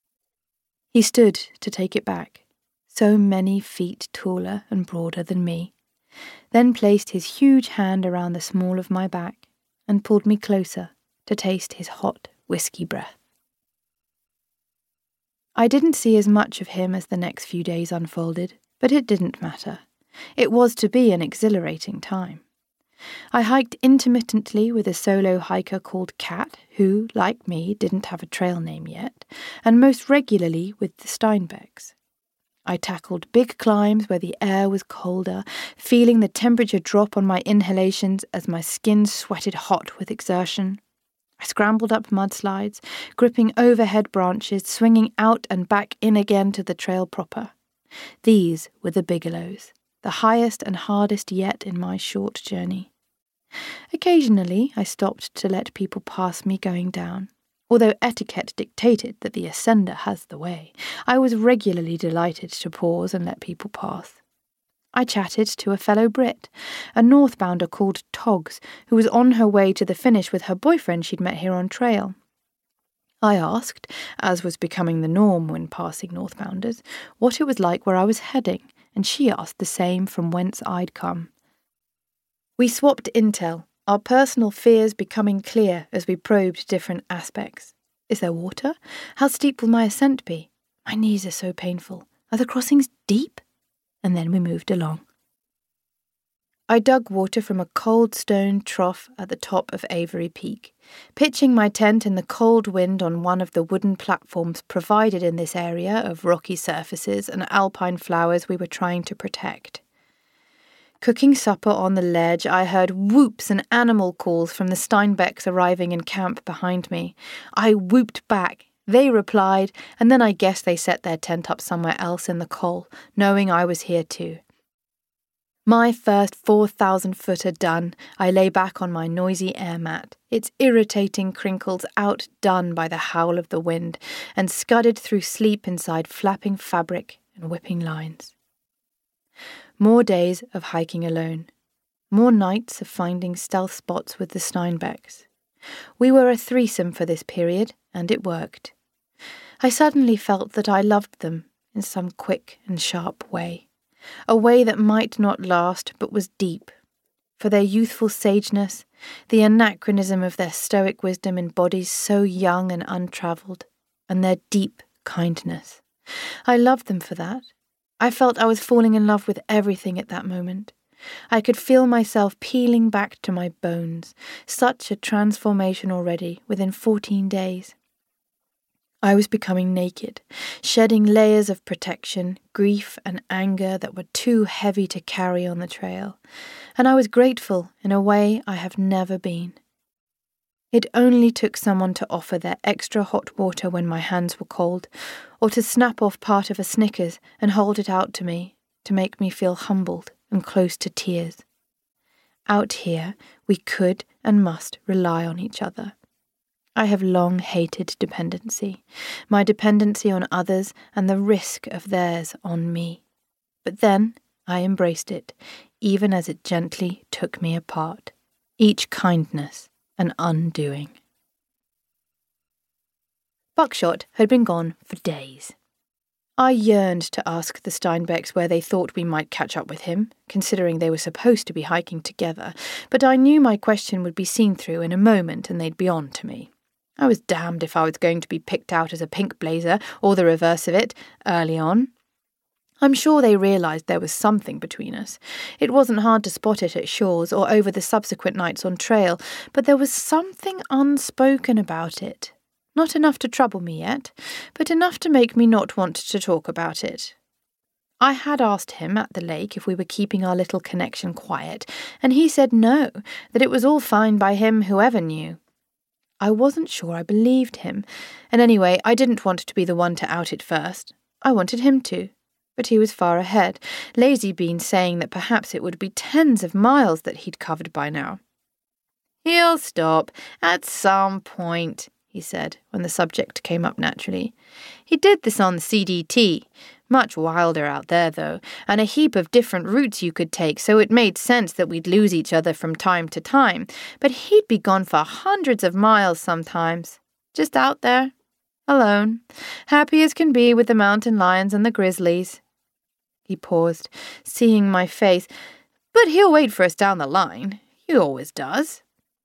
He stood to take it back, so many feet taller and broader than me, then placed his huge hand around the small of my back and pulled me closer to taste his hot whiskey breath. I didn't see as much of him as the next few days unfolded, but it didn't matter. It was to be an exhilarating time. I hiked intermittently with a solo hiker called Kat, who, like me, didn't have a trail name yet, and most regularly with the Steinbecks. I tackled big climbs where the air was colder, feeling the temperature drop on my inhalations as my skin sweated hot with exertion. I scrambled up mudslides, gripping overhead branches, swinging out and back in again to the trail proper. These were the Bigelows, the highest and hardest yet in my short journey. Occasionally I stopped to let people pass me going down. Although etiquette dictated that the ascender has the way, I was regularly delighted to pause and let people pass. I chatted to a fellow Brit, a northbounder called Togs, who was on her way to the finish with her boyfriend she'd met here on trail. I asked, as was becoming the norm when passing northbounders, what it was like where I was heading, and she asked the same from whence I'd come. We swapped intel, our personal fears becoming clear as we probed different aspects. Is there water? How steep will my ascent be? My knees are so painful. Are the crossings deep? And then we moved along. I dug water from a cold stone trough at the top of Avery Peak, pitching my tent in the cold wind on one of the wooden platforms provided in this area of rocky surfaces and alpine flowers we were trying to protect. Cooking supper on the ledge, I heard whoops and animal calls from the Steinbecks arriving in camp behind me. I whooped back. They replied, and then I guess they set their tent up somewhere else in the col, knowing I was here too. My first 4,000-footer done, I lay back on my noisy air mat, its irritating crinkles outdone by the howl of the wind, and scudded through sleep inside flapping fabric and whipping lines. More days of hiking alone. More nights of finding stealth spots with the Steinbecks. We were a threesome for this period, and it worked. I suddenly felt that I loved them in some quick and sharp way. A way that might not last, but was deep. For their youthful sageness, the anachronism of their stoic wisdom in bodies so young and untravelled, and their deep kindness. I loved them for that. I felt I was falling in love with everything at that moment. I could feel myself peeling back to my bones, such a transformation already within 14 days. I was becoming naked, shedding layers of protection, grief and anger that were too heavy to carry on the trail, and I was grateful in a way I have never been. It only took someone to offer their extra hot water when my hands were cold, or to snap off part of a Snickers and hold it out to me, to make me feel humbled and close to tears. Out here, we could and must rely on each other. I have long hated dependency, my dependency on others and the risk of theirs on me. But then I embraced it, even as it gently took me apart, each kindness an undoing. Buckshot had been gone for days. I yearned to ask the Steinbecks where they thought we might catch up with him, considering they were supposed to be hiking together, but I knew my question would be seen through in a moment and they'd be on to me. I was damned if I was going to be picked out as a pink blazer, or the reverse of it, early on. I'm sure they realised there was something between us. It wasn't hard to spot it at Shaw's or over the subsequent nights on trail, but there was something unspoken about it. Not enough to trouble me yet, but enough to make me not want to talk about it. I had asked him at the lake if we were keeping our little connection quiet, and he said no, that it was all fine by him whoever knew. I wasn't sure I believed him, and anyway, I didn't want to be the one to out it first. I wanted him to, but he was far ahead, Lazy Bean saying that perhaps it would be tens of miles that he'd covered by now. "He'll stop at some point," he said, when the subject came up naturally. "He did this on the CDT. Much wilder out there, though, and a heap of different routes you could take, so it made sense that we'd lose each other from time to time. But he'd be gone for hundreds of miles sometimes. Just out there, alone, happy as can be with the mountain lions and the grizzlies." He paused, seeing my face. "But he'll wait for us down the line. He always does."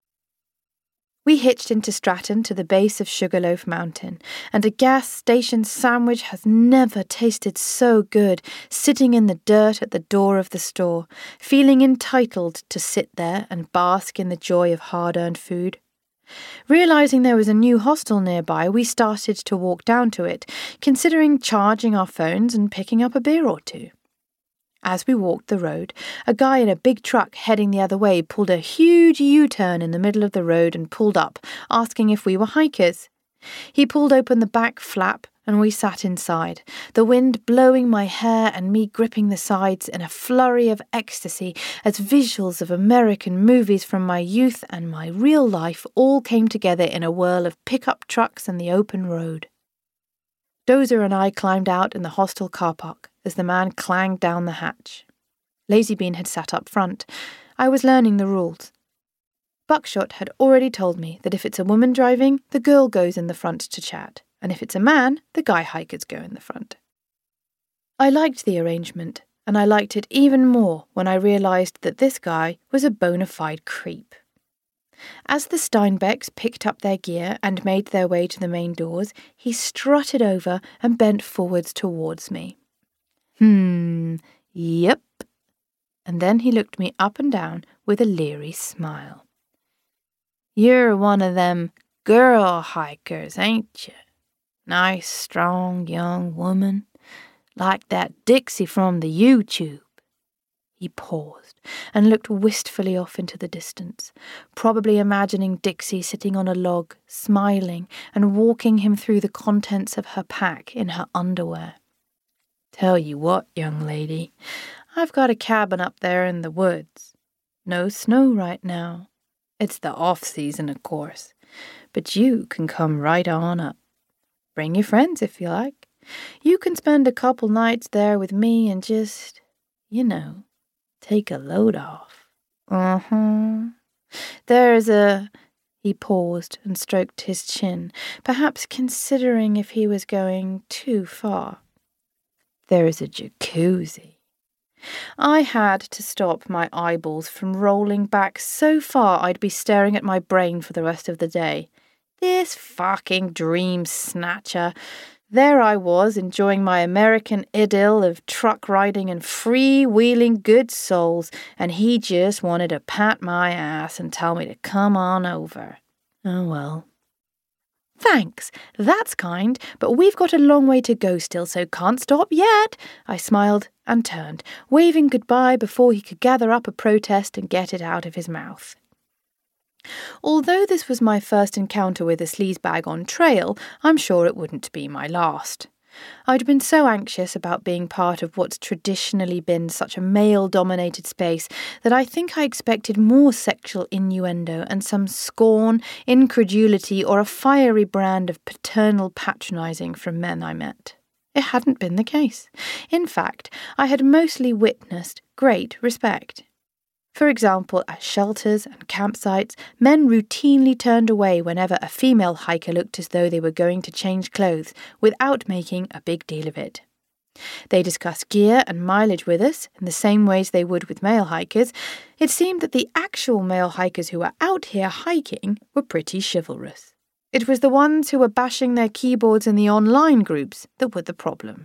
We hitched into Stratton to the base of Sugarloaf Mountain, and a gas station sandwich has never tasted so good, sitting in the dirt at the door of the store, feeling entitled to sit there and bask in the joy of hard-earned food. Realising there was a new hostel nearby, we started to walk down to it, considering charging our phones and picking up a beer or two. As we walked the road, a guy in a big truck heading the other way pulled a huge U-turn in the middle of the road and pulled up, asking if we were hikers. He pulled open the back flap and we sat inside, the wind blowing my hair and me gripping the sides in a flurry of ecstasy as visuals of American movies from my youth and my real life all came together in a whirl of pickup trucks and the open road. Dozer and I climbed out in the hostel car park as the man clanged down the hatch. Lazy Bean had sat up front. I was learning the rules. Buckshot had already told me that if it's a woman driving, the girl goes in the front to chat, and if it's a man, the guy hikers go in the front. I liked the arrangement, and I liked it even more when I realised that this guy was a bona fide creep. As the Steinbecks picked up their gear and made their way to the main doors, he strutted over and bent forwards towards me. Yep. and then he looked me up and down with a leery smile. "You're one of them girl hikers, ain't you? Nice, strong, young woman, like that Dixie from the YouTube." He paused and looked wistfully off into the distance, probably imagining Dixie sitting on a log, smiling and walking him through the contents of her pack in her underwear. "Tell you what, young lady, I've got a cabin up there in the woods. No snow right now. It's the off-season, of course, but you can come right on up. Bring your friends if you like. You can spend a couple nights there with me and just, take a load off." He paused and stroked his chin, perhaps considering if he was going too far. "There's a jacuzzi." I had to stop my eyeballs from rolling back so far I'd be staring at my brain for the rest of the day. This fucking dream snatcher. There I was, enjoying my American idyll of truck riding and free-wheeling good souls, and he just wanted to pat my ass and tell me to come on over. Oh well. "Thanks, that's kind, but we've got a long way to go still, so can't stop yet," I smiled and turned, waving goodbye before he could gather up a protest and get it out of his mouth. Although this was my first encounter with a sleazebag on trail, I'm sure it wouldn't be my last. I'd been so anxious about being part of what's traditionally been such a male-dominated space that I think I expected more sexual innuendo and some scorn, incredulity, or a fiery brand of paternal patronizing from men I met. It hadn't been the case. In fact, I had mostly witnessed great respect. For example, at shelters and campsites, men routinely turned away whenever a female hiker looked as though they were going to change clothes, without making a big deal of it. They discussed gear and mileage with us in the same ways they would with male hikers. It seemed that the actual male hikers who were out here hiking were pretty chivalrous. It was the ones who were bashing their keyboards in the online groups that were the problem.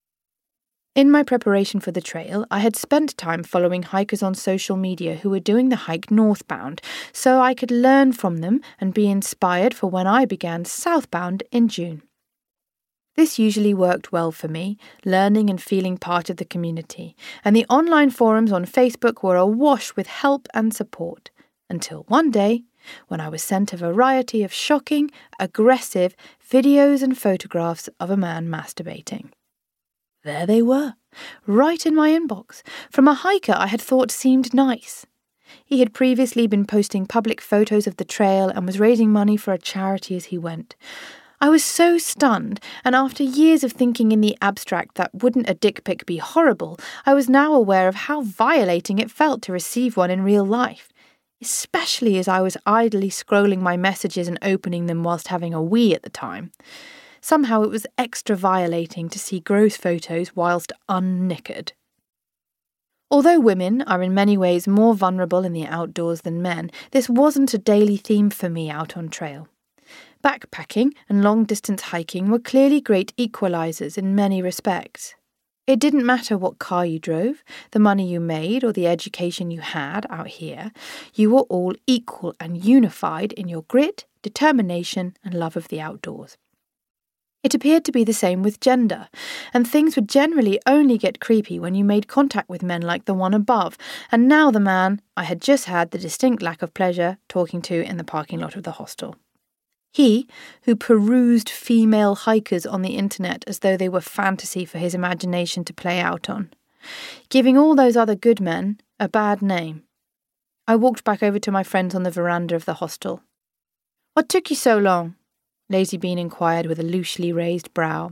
In my preparation for the trail, I had spent time following hikers on social media who were doing the hike northbound, so I could learn from them and be inspired for when I began southbound in June. This usually worked well for me, learning and feeling part of the community, and the online forums on Facebook were awash with help and support, until one day, when I was sent a variety of shocking, aggressive videos and photographs of a man masturbating. There they were, right in my inbox, from a hiker I had thought seemed nice. He had previously been posting public photos of the trail and was raising money for a charity as he went. I was so stunned, and after years of thinking in the abstract that wouldn't a dick pic be horrible, I was now aware of how violating it felt to receive one in real life, especially as I was idly scrolling my messages and opening them whilst having a wee at the time. Somehow it was extra violating to see gross photos whilst unknickered. Although women are in many ways more vulnerable in the outdoors than men, this wasn't a daily theme for me out on trail. Backpacking and long-distance hiking were clearly great equalizers in many respects. It didn't matter what car you drove, the money you made, or the education you had out here. You were all equal and unified in your grit, determination, and love of the outdoors. It appeared to be the same with gender, and things would generally only get creepy when you made contact with men like the one above, and now the man I had just had the distinct lack of pleasure talking to in the parking lot of the hostel. He, who perused female hikers on the internet as though they were fantasy for his imagination to play out on, giving all those other good men a bad name. I walked back over to my friends on the veranda of the hostel. "What took you so long?" Lazy Bean inquired with a loosely raised brow.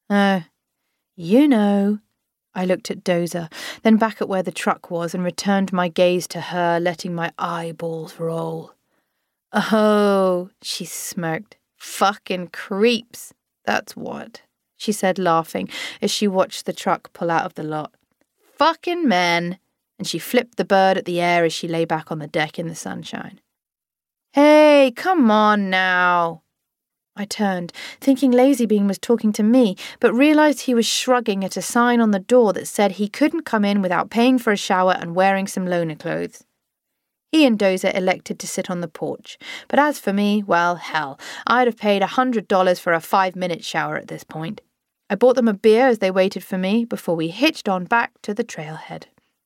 You know." I looked at Dozer, then back at where the truck was and returned my gaze to her, letting my eyeballs roll. "Oh," she smirked. "Fucking creeps, that's what," she said, laughing as she watched the truck pull out of the lot. "Fucking men," and she flipped the bird at the air as she lay back on the deck in the sunshine. "Hey, come on now." I turned, thinking Lazybean was talking to me, but realised he was shrugging at a sign on the door that said he couldn't come in without paying for a shower and wearing some loner clothes. He and Dozer elected to sit on the porch, but as for me, well, hell, I'd have paid $100 for a 5-minute shower at this point. I bought them a beer as they waited for me before we hitched on back to the trailhead.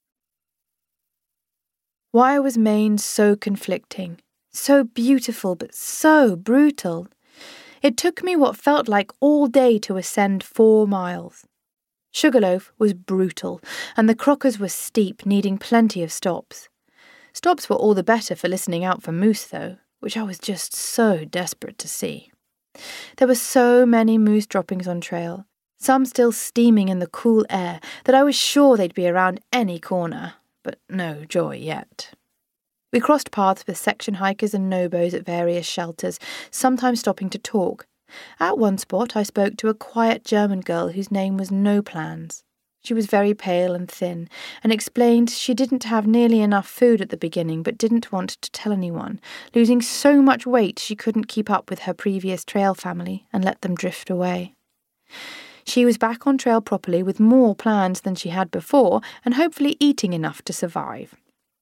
Why was Maine so conflicting? So beautiful, but so brutal. It took me what felt like all day to ascend 4 miles. Sugarloaf was brutal, and the Crockers were steep, needing plenty of stops. Stops were all the better for listening out for moose, though, which I was just so desperate to see. There were so many moose droppings on trail, some still steaming in the cool air, that I was sure they'd be around any corner, but no joy yet. We crossed paths with section hikers and nobos at various shelters, sometimes stopping to talk. At one spot I spoke to a quiet German girl whose name was No Plans. She was very pale and thin, and explained she didn't have nearly enough food at the beginning but didn't want to tell anyone, losing so much weight she couldn't keep up with her previous trail family and let them drift away. She was back on trail properly with more plans than she had before and hopefully eating enough to survive.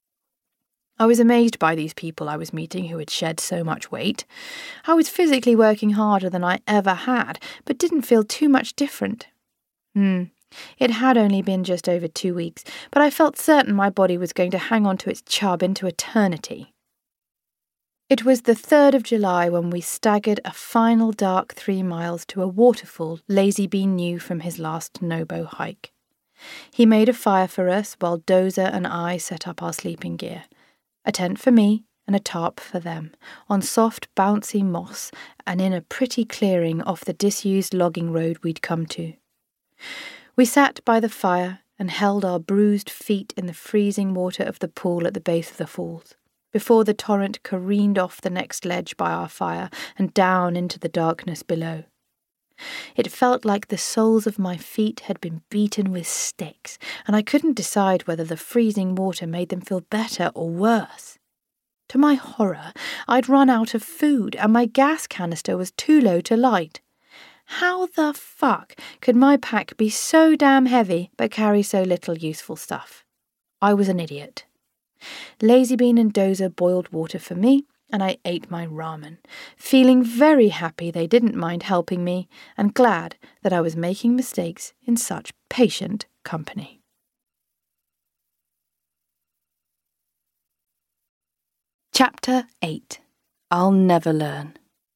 I was amazed by these people I was meeting who had shed so much weight. I was physically working harder than I ever had, but didn't feel too much different. It had only been just over 2 weeks, but I felt certain my body was going to hang on to its chub into eternity. It was the 3rd of July when we staggered a final dark 3 miles to a waterfall Lazybean knew from his last Nobo hike. He made a fire for us while Dozer and I set up our sleeping gear. A tent for me and a tarp for them, on soft, bouncy moss and in a pretty clearing off the disused logging road we'd come to. We sat by the fire and held our bruised feet in the freezing water of the pool at the base of the falls, before the torrent careened off the next ledge by our fire and down into the darkness below. It felt like the soles of my feet had been beaten with sticks, and I couldn't decide whether the freezing water made them feel better or worse. To my horror, I'd run out of food, and my gas canister was too low to light. How the fuck could my pack be so damn heavy but carry so little useful stuff? I was an idiot. Lazybean and Dozer boiled water for me, and I ate my ramen, feeling very happy they didn't mind helping me, and glad that I was making mistakes in such patient company. Chapter 8. I'll Never Learn.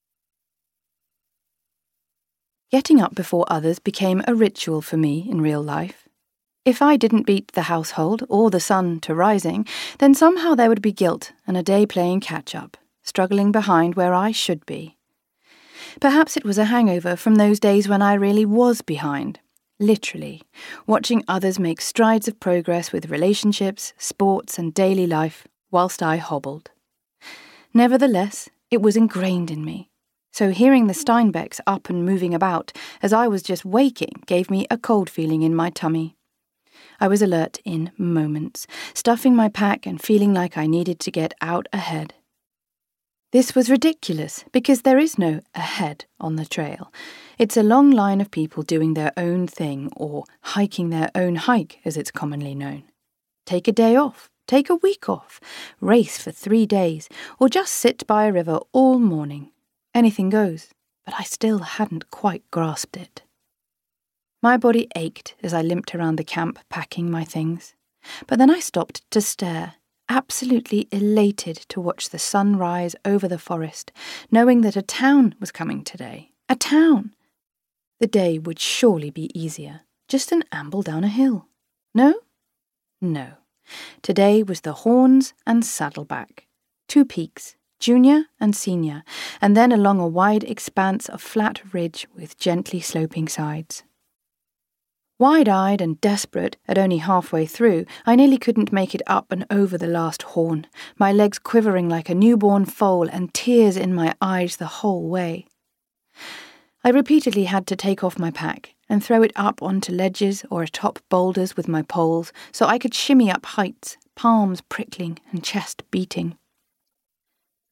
Getting up before others became a ritual for me in real life. If I didn't beat the household or the sun to rising, then somehow there would be guilt and a day playing catch-up, struggling behind where I should be. Perhaps it was a hangover from those days when I really was behind, literally, watching others make strides of progress with relationships, sports and daily life, whilst I hobbled. Nevertheless, it was ingrained in me. So hearing the Steinbecks up and moving about as I was just waking gave me a cold feeling in my tummy. I was alert in moments, stuffing my pack and feeling like I needed to get out ahead. This was ridiculous because there is no ahead on the trail. It's a long line of people doing their own thing or hiking their own hike, as it's commonly known. Take a day off, take a week off, race for 3 days, or just sit by a river all morning. Anything goes, but I still hadn't quite grasped it. My body ached as I limped around the camp packing my things, but then I stopped to stare, absolutely elated to watch the sun rise over the forest, knowing that a town was coming today. A town! The day would surely be easier, just an amble down a hill. No? No. Today was the Horns and Saddleback. 2 peaks, Junior and Senior, and then along a wide expanse of flat ridge with gently sloping sides. Wide-eyed and desperate, at only halfway through, I nearly couldn't make it up and over the last horn, my legs quivering like a newborn foal and tears in my eyes the whole way. I repeatedly had to take off my pack and throw it up onto ledges or atop boulders with my poles so I could shimmy up heights, palms prickling and chest beating.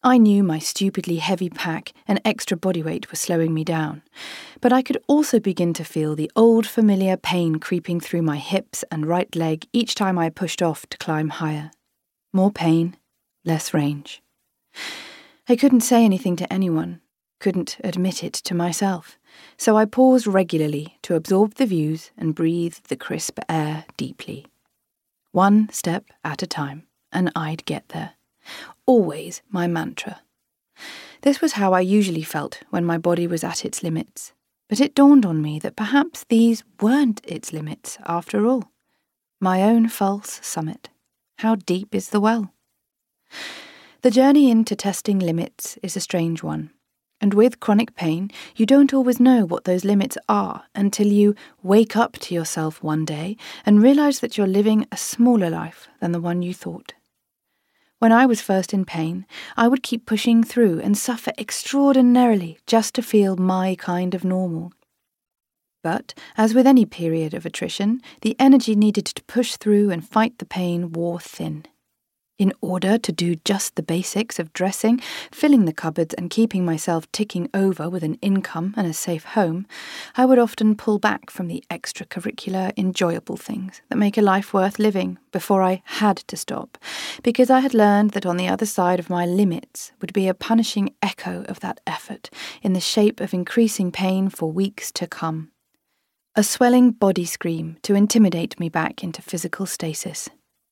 I knew my stupidly heavy pack and extra body weight were slowing me down, but I could also begin to feel the old familiar pain creeping through my hips and right leg each time I pushed off to climb higher. More pain, less range. I couldn't say anything to anyone, couldn't admit it to myself, so I paused regularly to absorb the views and breathe the crisp air deeply. One step at a time, and I'd get there. Always my mantra. This was how I usually felt when my body was at its limits, but it dawned on me that perhaps these weren't its limits after all. My own false summit. How deep is the well? The journey into testing limits is a strange one, and with chronic pain, you don't always know what those limits are until you wake up to yourself one day and realize that you're living a smaller life than the one you thought. When I was first in pain, I would keep pushing through and suffer extraordinarily just to feel my kind of normal. But, as with any period of attrition, the energy needed to push through and fight the pain wore thin. In order to do just the basics of dressing, filling the cupboards and keeping myself ticking over with an income and a safe home, I would often pull back from the extracurricular, enjoyable things that make a life worth living before I had to stop, because I had learned that on the other side of my limits would be a punishing echo of that effort in the shape of increasing pain for weeks to come. A swelling body scream to intimidate me back into physical stasis.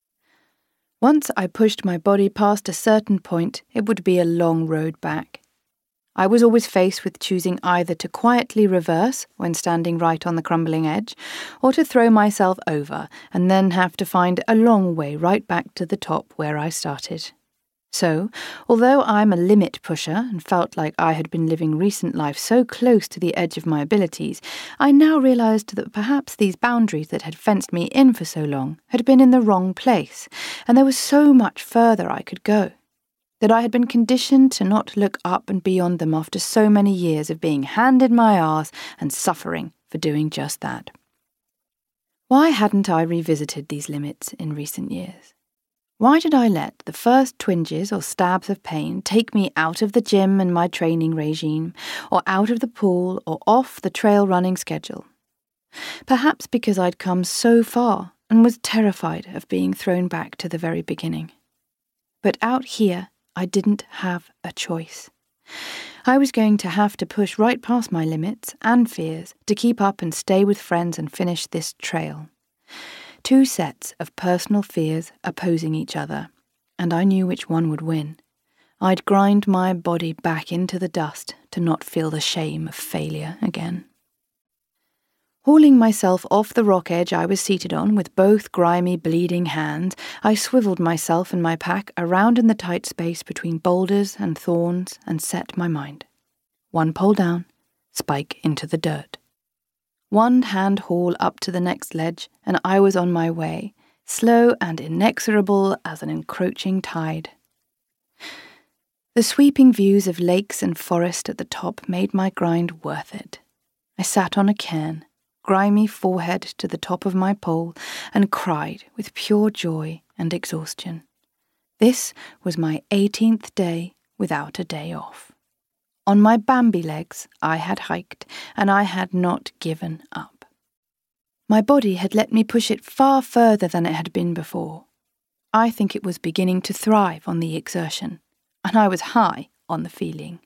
Once I pushed my body past a certain point, it would be a long road back. I was always faced with choosing either to quietly reverse when standing right on the crumbling edge, or to throw myself over and then have to find a long way right back to the top where I started. So, although I'm a limit pusher and felt like I had been living recent life so close to the edge of my abilities, I now realized that perhaps these boundaries that had fenced me in for so long had been in the wrong place, and there was so much further I could go. That I had been conditioned to not look up and beyond them after so many years of being handed my arse and suffering for doing just that. Why hadn't I revisited these limits in recent years? Why did I let the first twinges or stabs of pain take me out of the gym and my training regime, or out of the pool, or off the trail running schedule? Perhaps because I'd come so far and was terrified of being thrown back to the very beginning. But out here, I didn't have a choice. I was going to have to push right past my limits and fears to keep up and stay with friends and finish this trail. Two sets of personal fears opposing each other, and I knew which one would win. I'd grind my body back into the dust to not feel the shame of failure again. Hauling myself off the rock edge I was seated on with both grimy, bleeding hands, I swiveled myself and my pack around in the tight space between boulders and thorns and set my mind. One pole down, spike into the dirt. One hand haul up to the next ledge, and I was on my way, slow and inexorable as an encroaching tide. The sweeping views of lakes and forest at the top made my grind worth it. I sat on a cairn, grimy forehead to the top of my pole, and cried with pure joy and exhaustion. This was my 18th day without a day off. On my Bambi legs, I had hiked, and I had not given up. My body had let me push it far further than it had been before. I think it was beginning to thrive on the exertion, and I was high on the feeling.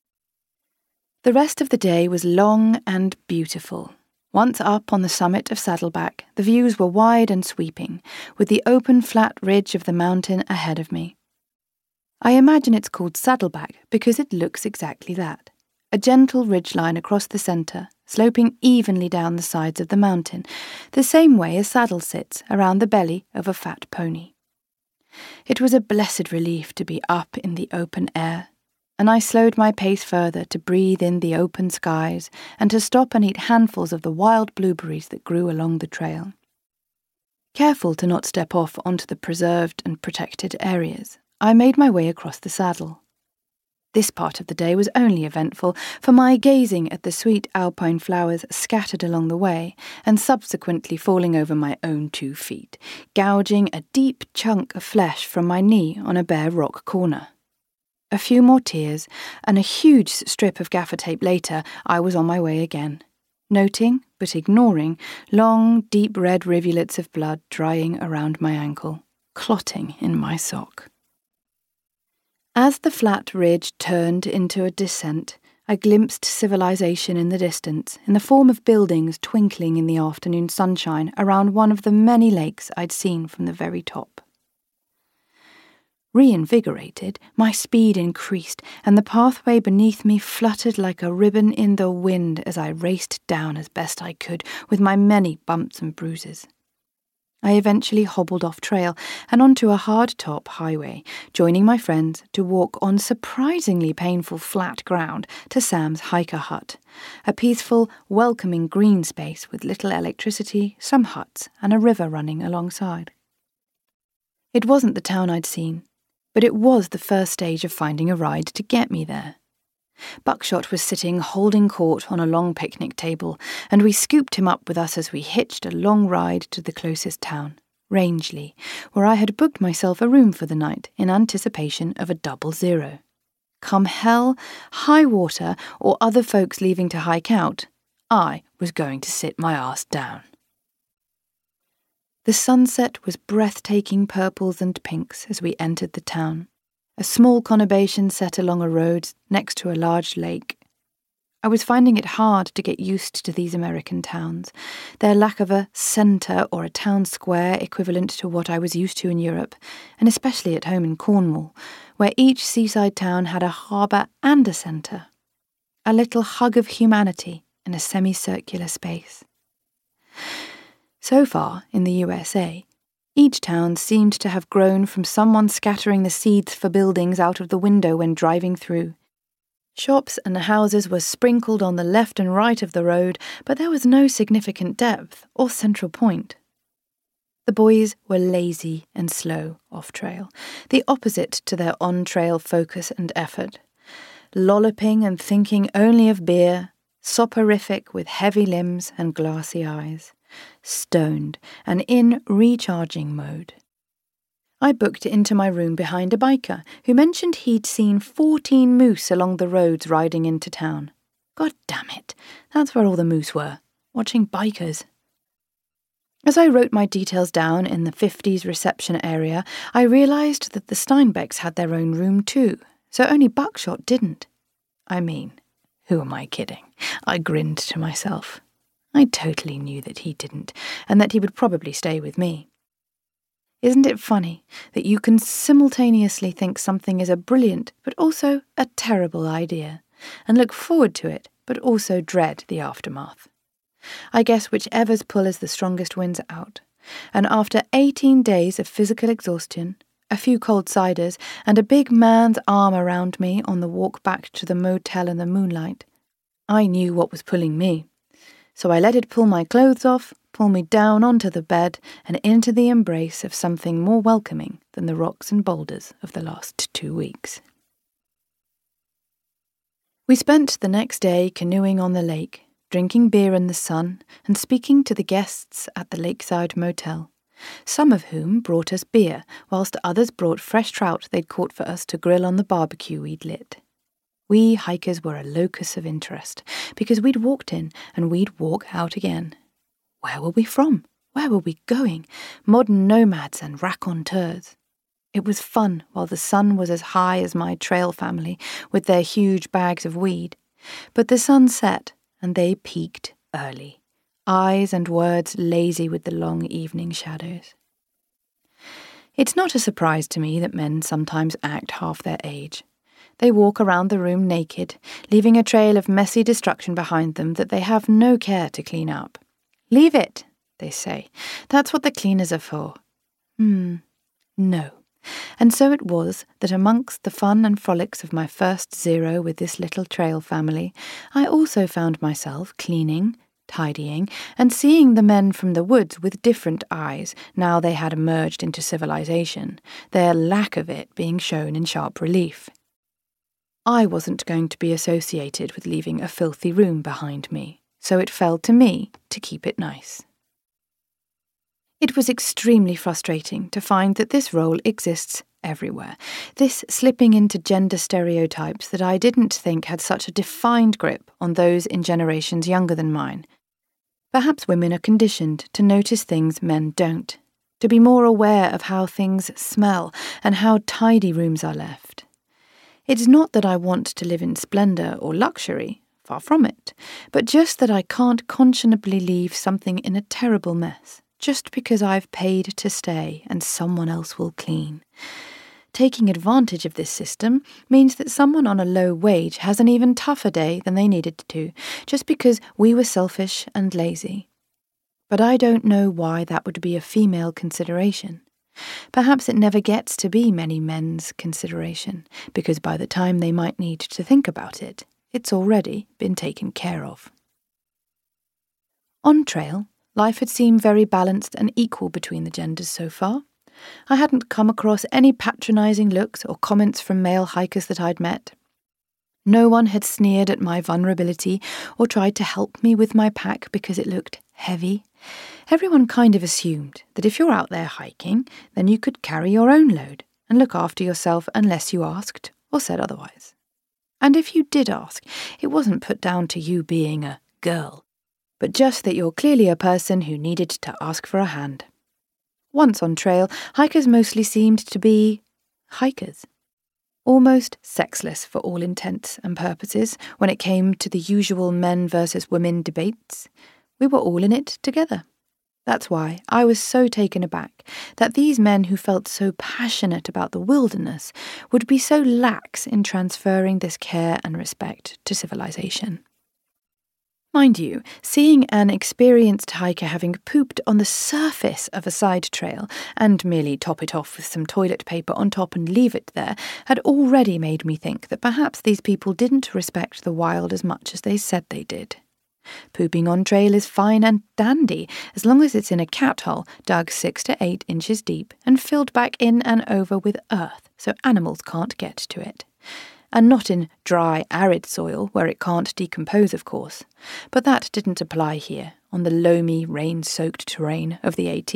The rest of the day was long and beautiful. Once up on the summit of Saddleback, the views were wide and sweeping, with the open flat ridge of the mountain ahead of me. I imagine it's called Saddleback because it looks exactly that, a gentle ridgeline across the centre, sloping evenly down the sides of the mountain, the same way a saddle sits around the belly of a fat pony. It was a blessed relief to be up in the open air, and I slowed my pace further to breathe in the open skies and to stop and eat handfuls of the wild blueberries that grew along the trail. Careful to not step off onto the preserved and protected areas, I made my way across the saddle. This part of the day was only eventful for my gazing at the sweet alpine flowers scattered along the way and subsequently falling over my own 2 feet, gouging a deep chunk of flesh from my knee on a bare rock corner. A few more tears, and a huge strip of gaffer tape later, I was on my way again, noting, but ignoring, long, deep red rivulets of blood drying around my ankle, clotting in my sock. As the flat ridge turned into a descent, I glimpsed civilization in the distance, in the form of buildings twinkling in the afternoon sunshine around one of the many lakes I'd seen from the very top. Reinvigorated, my speed increased, and the pathway beneath me fluttered like a ribbon in the wind as I raced down as best I could with my many bumps and bruises. I eventually hobbled off trail and onto a hard-top highway, joining my friends to walk on surprisingly painful flat ground to Sam's hiker hut, a peaceful, welcoming green space with little electricity, some huts, and a river running alongside. It wasn't the town I'd seen, but it was the first stage of finding a ride to get me there. Buckshot was sitting holding court on a long picnic table, and we scooped him up with us as we hitched a long ride to the closest town, Rangeley, where I had booked myself a room for the night in anticipation of a 00. Come hell, high water, or other folks leaving to hike out, I was going to sit my arse down. The sunset was breathtaking purples and pinks as we entered the town, a small conurbation set along a road next to a large lake. I was finding it hard to get used to these American towns, their lack of a centre or a town square equivalent to what I was used to in Europe, and especially at home in Cornwall, where each seaside town had a harbour and a centre, a little hug of humanity in a semicircular space. So far, in the USA, each town seemed to have grown from someone scattering the seeds for buildings out of the window when driving through. Shops and houses were sprinkled on the left and right of the road, but there was no significant depth or central point. The boys were lazy and slow off-trail, the opposite to their on-trail focus and effort, lolloping and thinking only of beer, soporific with heavy limbs and glassy eyes, stoned and in recharging mode. I booked into my room behind a biker who mentioned he'd seen 14 moose along the roads riding into town. God damn it, that's where all the moose were, watching bikers. As I wrote my details down in the 50s reception area, I realised that the Steinbecks had their own room too, so only Buckshot didn't. I mean, who am I kidding? I grinned to myself. I totally knew that he didn't, and that he would probably stay with me. Isn't it funny that you can simultaneously think something is a brilliant but also a terrible idea, and look forward to it but also dread the aftermath? I guess whichever's pull is the strongest wins out, and after 18 days of physical exhaustion, a few cold ciders, and a big man's arm around me on the walk back to the motel in the moonlight, I knew what was pulling me. So I let it pull my clothes off, pull me down onto the bed and into the embrace of something more welcoming than the rocks and boulders of the last 2 weeks. We spent the next day canoeing on the lake, drinking beer in the sun and speaking to the guests at the lakeside motel, some of whom brought us beer, whilst others brought fresh trout they'd caught for us to grill on the barbecue we'd lit. We hikers were a locus of interest, because we'd walked in and we'd walk out again. Where were we from? Where were we going? Modern nomads and raconteurs. It was fun while the sun was as high as my trail family with their huge bags of weed. But the sun set and they peaked early, eyes and words lazy with the long evening shadows. It's not a surprise to me that men sometimes act half their age. They walk around the room naked, leaving a trail of messy destruction behind them that they have no care to clean up. Leave it, they say. That's what the cleaners are for. No. And so it was that amongst the fun and frolics of my first 0 with this little trail family, I also found myself cleaning, tidying, and seeing the men from the woods with different eyes now they had emerged into civilization, their lack of it being shown in sharp relief. I wasn't going to be associated with leaving a filthy room behind me, so it fell to me to keep it nice. It was extremely frustrating to find that this role exists everywhere. This slipping into gender stereotypes that I didn't think had such a defined grip on those in generations younger than mine. Perhaps women are conditioned to notice things men don't, to be more aware of how things smell and how tidy rooms are left. It's not that I want to live in splendour or luxury, far from it, but just that I can't conscionably leave something in a terrible mess, just because I've paid to stay and someone else will clean. Taking advantage of this system means that someone on a low wage has an even tougher day than they needed to, just because we were selfish and lazy. But I don't know why that would be a female consideration. Perhaps it never gets to be many men's consideration, because by the time they might need to think about it, it's already been taken care of. On trail, life had seemed very balanced and equal between the genders so far. I hadn't come across any patronising looks or comments from male hikers that I'd met. No one had sneered at my vulnerability or tried to help me with my pack because it looked heavy. Everyone kind of assumed that if you're out there hiking, then you could carry your own load and look after yourself unless you asked or said otherwise. And if you did ask, it wasn't put down to you being a girl, but just that you're clearly a person who needed to ask for a hand. Once on trail, hikers mostly seemed to be hikers. Almost sexless for all intents and purposes when it came to the usual men versus women debates. We were all in it together. That's why I was so taken aback that these men who felt so passionate about the wilderness would be so lax in transferring this care and respect to civilization. Mind you, seeing an experienced hiker having pooped on the surface of a side trail and merely top it off with some toilet paper on top and leave it there had already made me think that perhaps these people didn't respect the wild as much as they said they did. Pooping on trail is fine and dandy as long as it's in a cat hole dug 6 to 8 inches deep and filled back in and over with earth so animals can't get to it. And not in dry, arid soil where it can't decompose, of course. But that didn't apply here, on the loamy, rain-soaked terrain of the AT.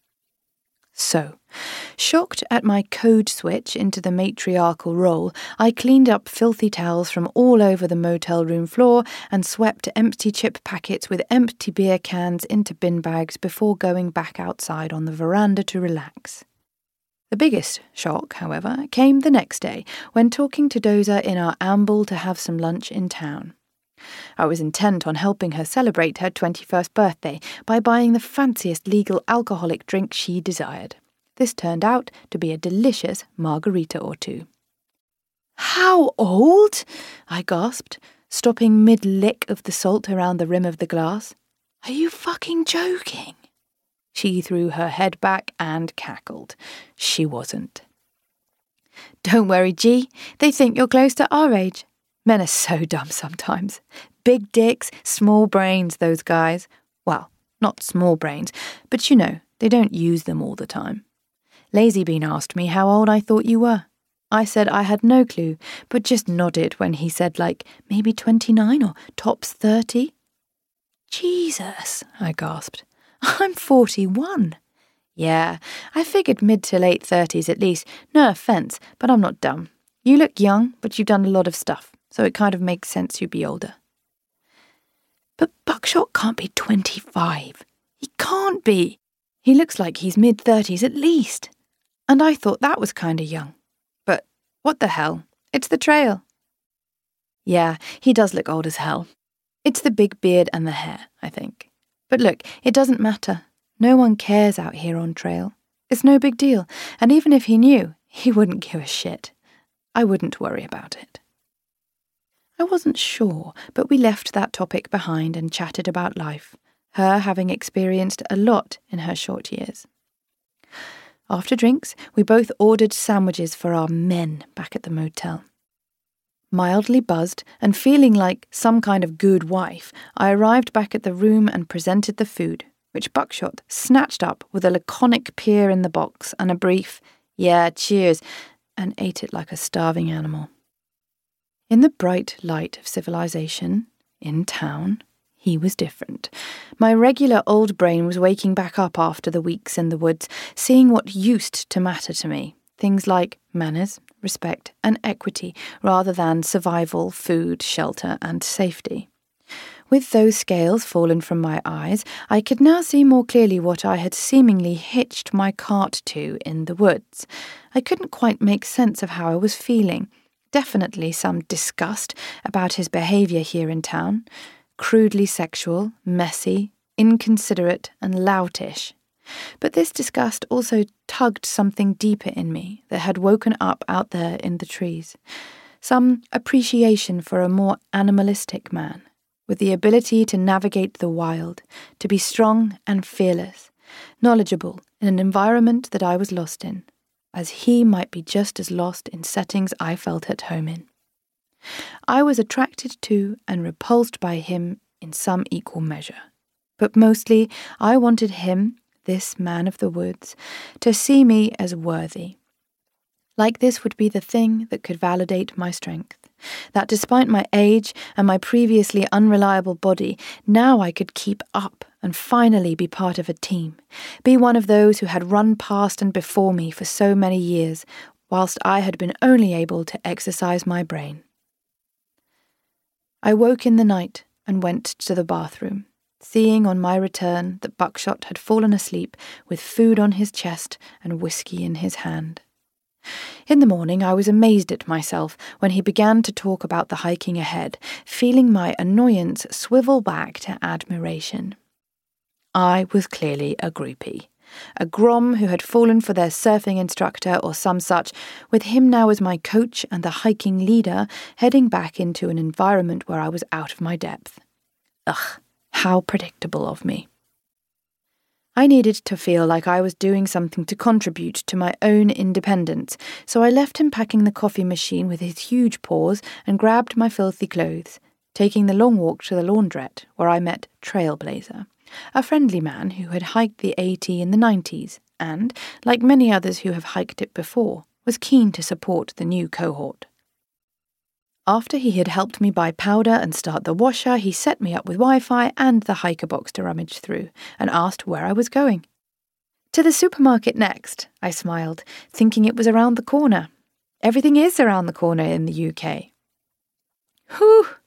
So, shocked at my code switch into the matriarchal role, I cleaned up filthy towels from all over the motel room floor and swept empty chip packets with empty beer cans into bin bags before going back outside on the veranda to relax. The biggest shock, however, came the next day when talking to Doza in our amble to have some lunch in town. I was intent on helping her celebrate her 21st birthday by buying the fanciest legal alcoholic drink she desired. This turned out to be a delicious margarita or two. "How old?" I gasped, stopping mid-lick of the salt around the rim of the glass. "Are you fucking joking?" She threw her head back and cackled. She wasn't. "Don't worry, G. They think you're close to our age. Men are so dumb sometimes. Big dicks, small brains, those guys. Well, not small brains, but you know, they don't use them all the time. Lazybean asked me how old I thought you were. I said I had no clue, but just nodded when he said maybe 29 or tops 30. Jesus, I gasped. I'm 41. Yeah, I figured mid to late 30s at least. No offence, but I'm not dumb. You look young, but you've done a lot of stuff, so it kind of makes sense you'd be older. But Buckshot can't be 25. He can't be. He looks like he's mid-30s at least. And I thought that was kind of young. But what the hell? It's the trail. Yeah, he does look old as hell. It's the big beard and the hair, I think. But look, it doesn't matter. No one cares out here on trail. It's no big deal, and even if he knew, he wouldn't give a shit. I wouldn't worry about it. I wasn't sure, but we left that topic behind and chatted about life, her having experienced a lot in her short years. After drinks, we both ordered sandwiches for our men back at the motel. Mildly buzzed and feeling like some kind of good wife, I arrived back at the room and presented the food, which Buckshot snatched up with a laconic peer in the box and a brief, "Yeah, cheers," and ate it like a starving animal. In the bright light of civilization, in town, he was different. My regular old brain was waking back up after the weeks in the woods, seeing what used to matter to me, things like manners, respect, and equity, rather than survival, food, shelter, and safety. With those scales fallen from my eyes, I could now see more clearly what I had seemingly hitched my cart to in the woods. I couldn't quite make sense of how I was feeling. Definitely some disgust about his behaviour here in town. Crudely sexual, messy, inconsiderate, and loutish. But this disgust also tugged something deeper in me that had woken up out there in the trees. Some appreciation for a more animalistic man, with the ability to navigate the wild, to be strong and fearless, knowledgeable in an environment that I was lost in, as he might be just as lost in settings I felt at home in. I was attracted to and repulsed by him in some equal measure, but mostly I wanted him, this man of the woods, to see me as worthy. Like this would be the thing that could validate my strength. That despite my age and my previously unreliable body, now I could keep up and finally be part of a team, be one of those who had run past and before me for so many years, whilst I had been only able to exercise my brain. I woke in the night and went to the bathroom, seeing on my return that Buckshot had fallen asleep with food on his chest and whiskey in his hand. In the morning I was amazed at myself when he began to talk about the hiking ahead, feeling my annoyance swivel back to admiration. I was clearly a groupie, a grom who had fallen for their surfing instructor or some such, with him now as my coach and the hiking leader, heading back into an environment where I was out of my depth. Ugh, how predictable of me. I needed to feel like I was doing something to contribute to my own independence, so I left him packing the coffee machine with his huge paws and grabbed my filthy clothes, taking the long walk to the laundrette, where I met Trailblazer, a friendly man who had hiked the AT in the 90s and, like many others who have hiked it before, was keen to support the new cohort. After he had helped me buy powder and start the washer, he set me up with Wi-Fi and the hiker box to rummage through, and asked where I was going. To the supermarket next, I smiled, thinking it was around the corner. Everything is around the corner in the UK. Whew,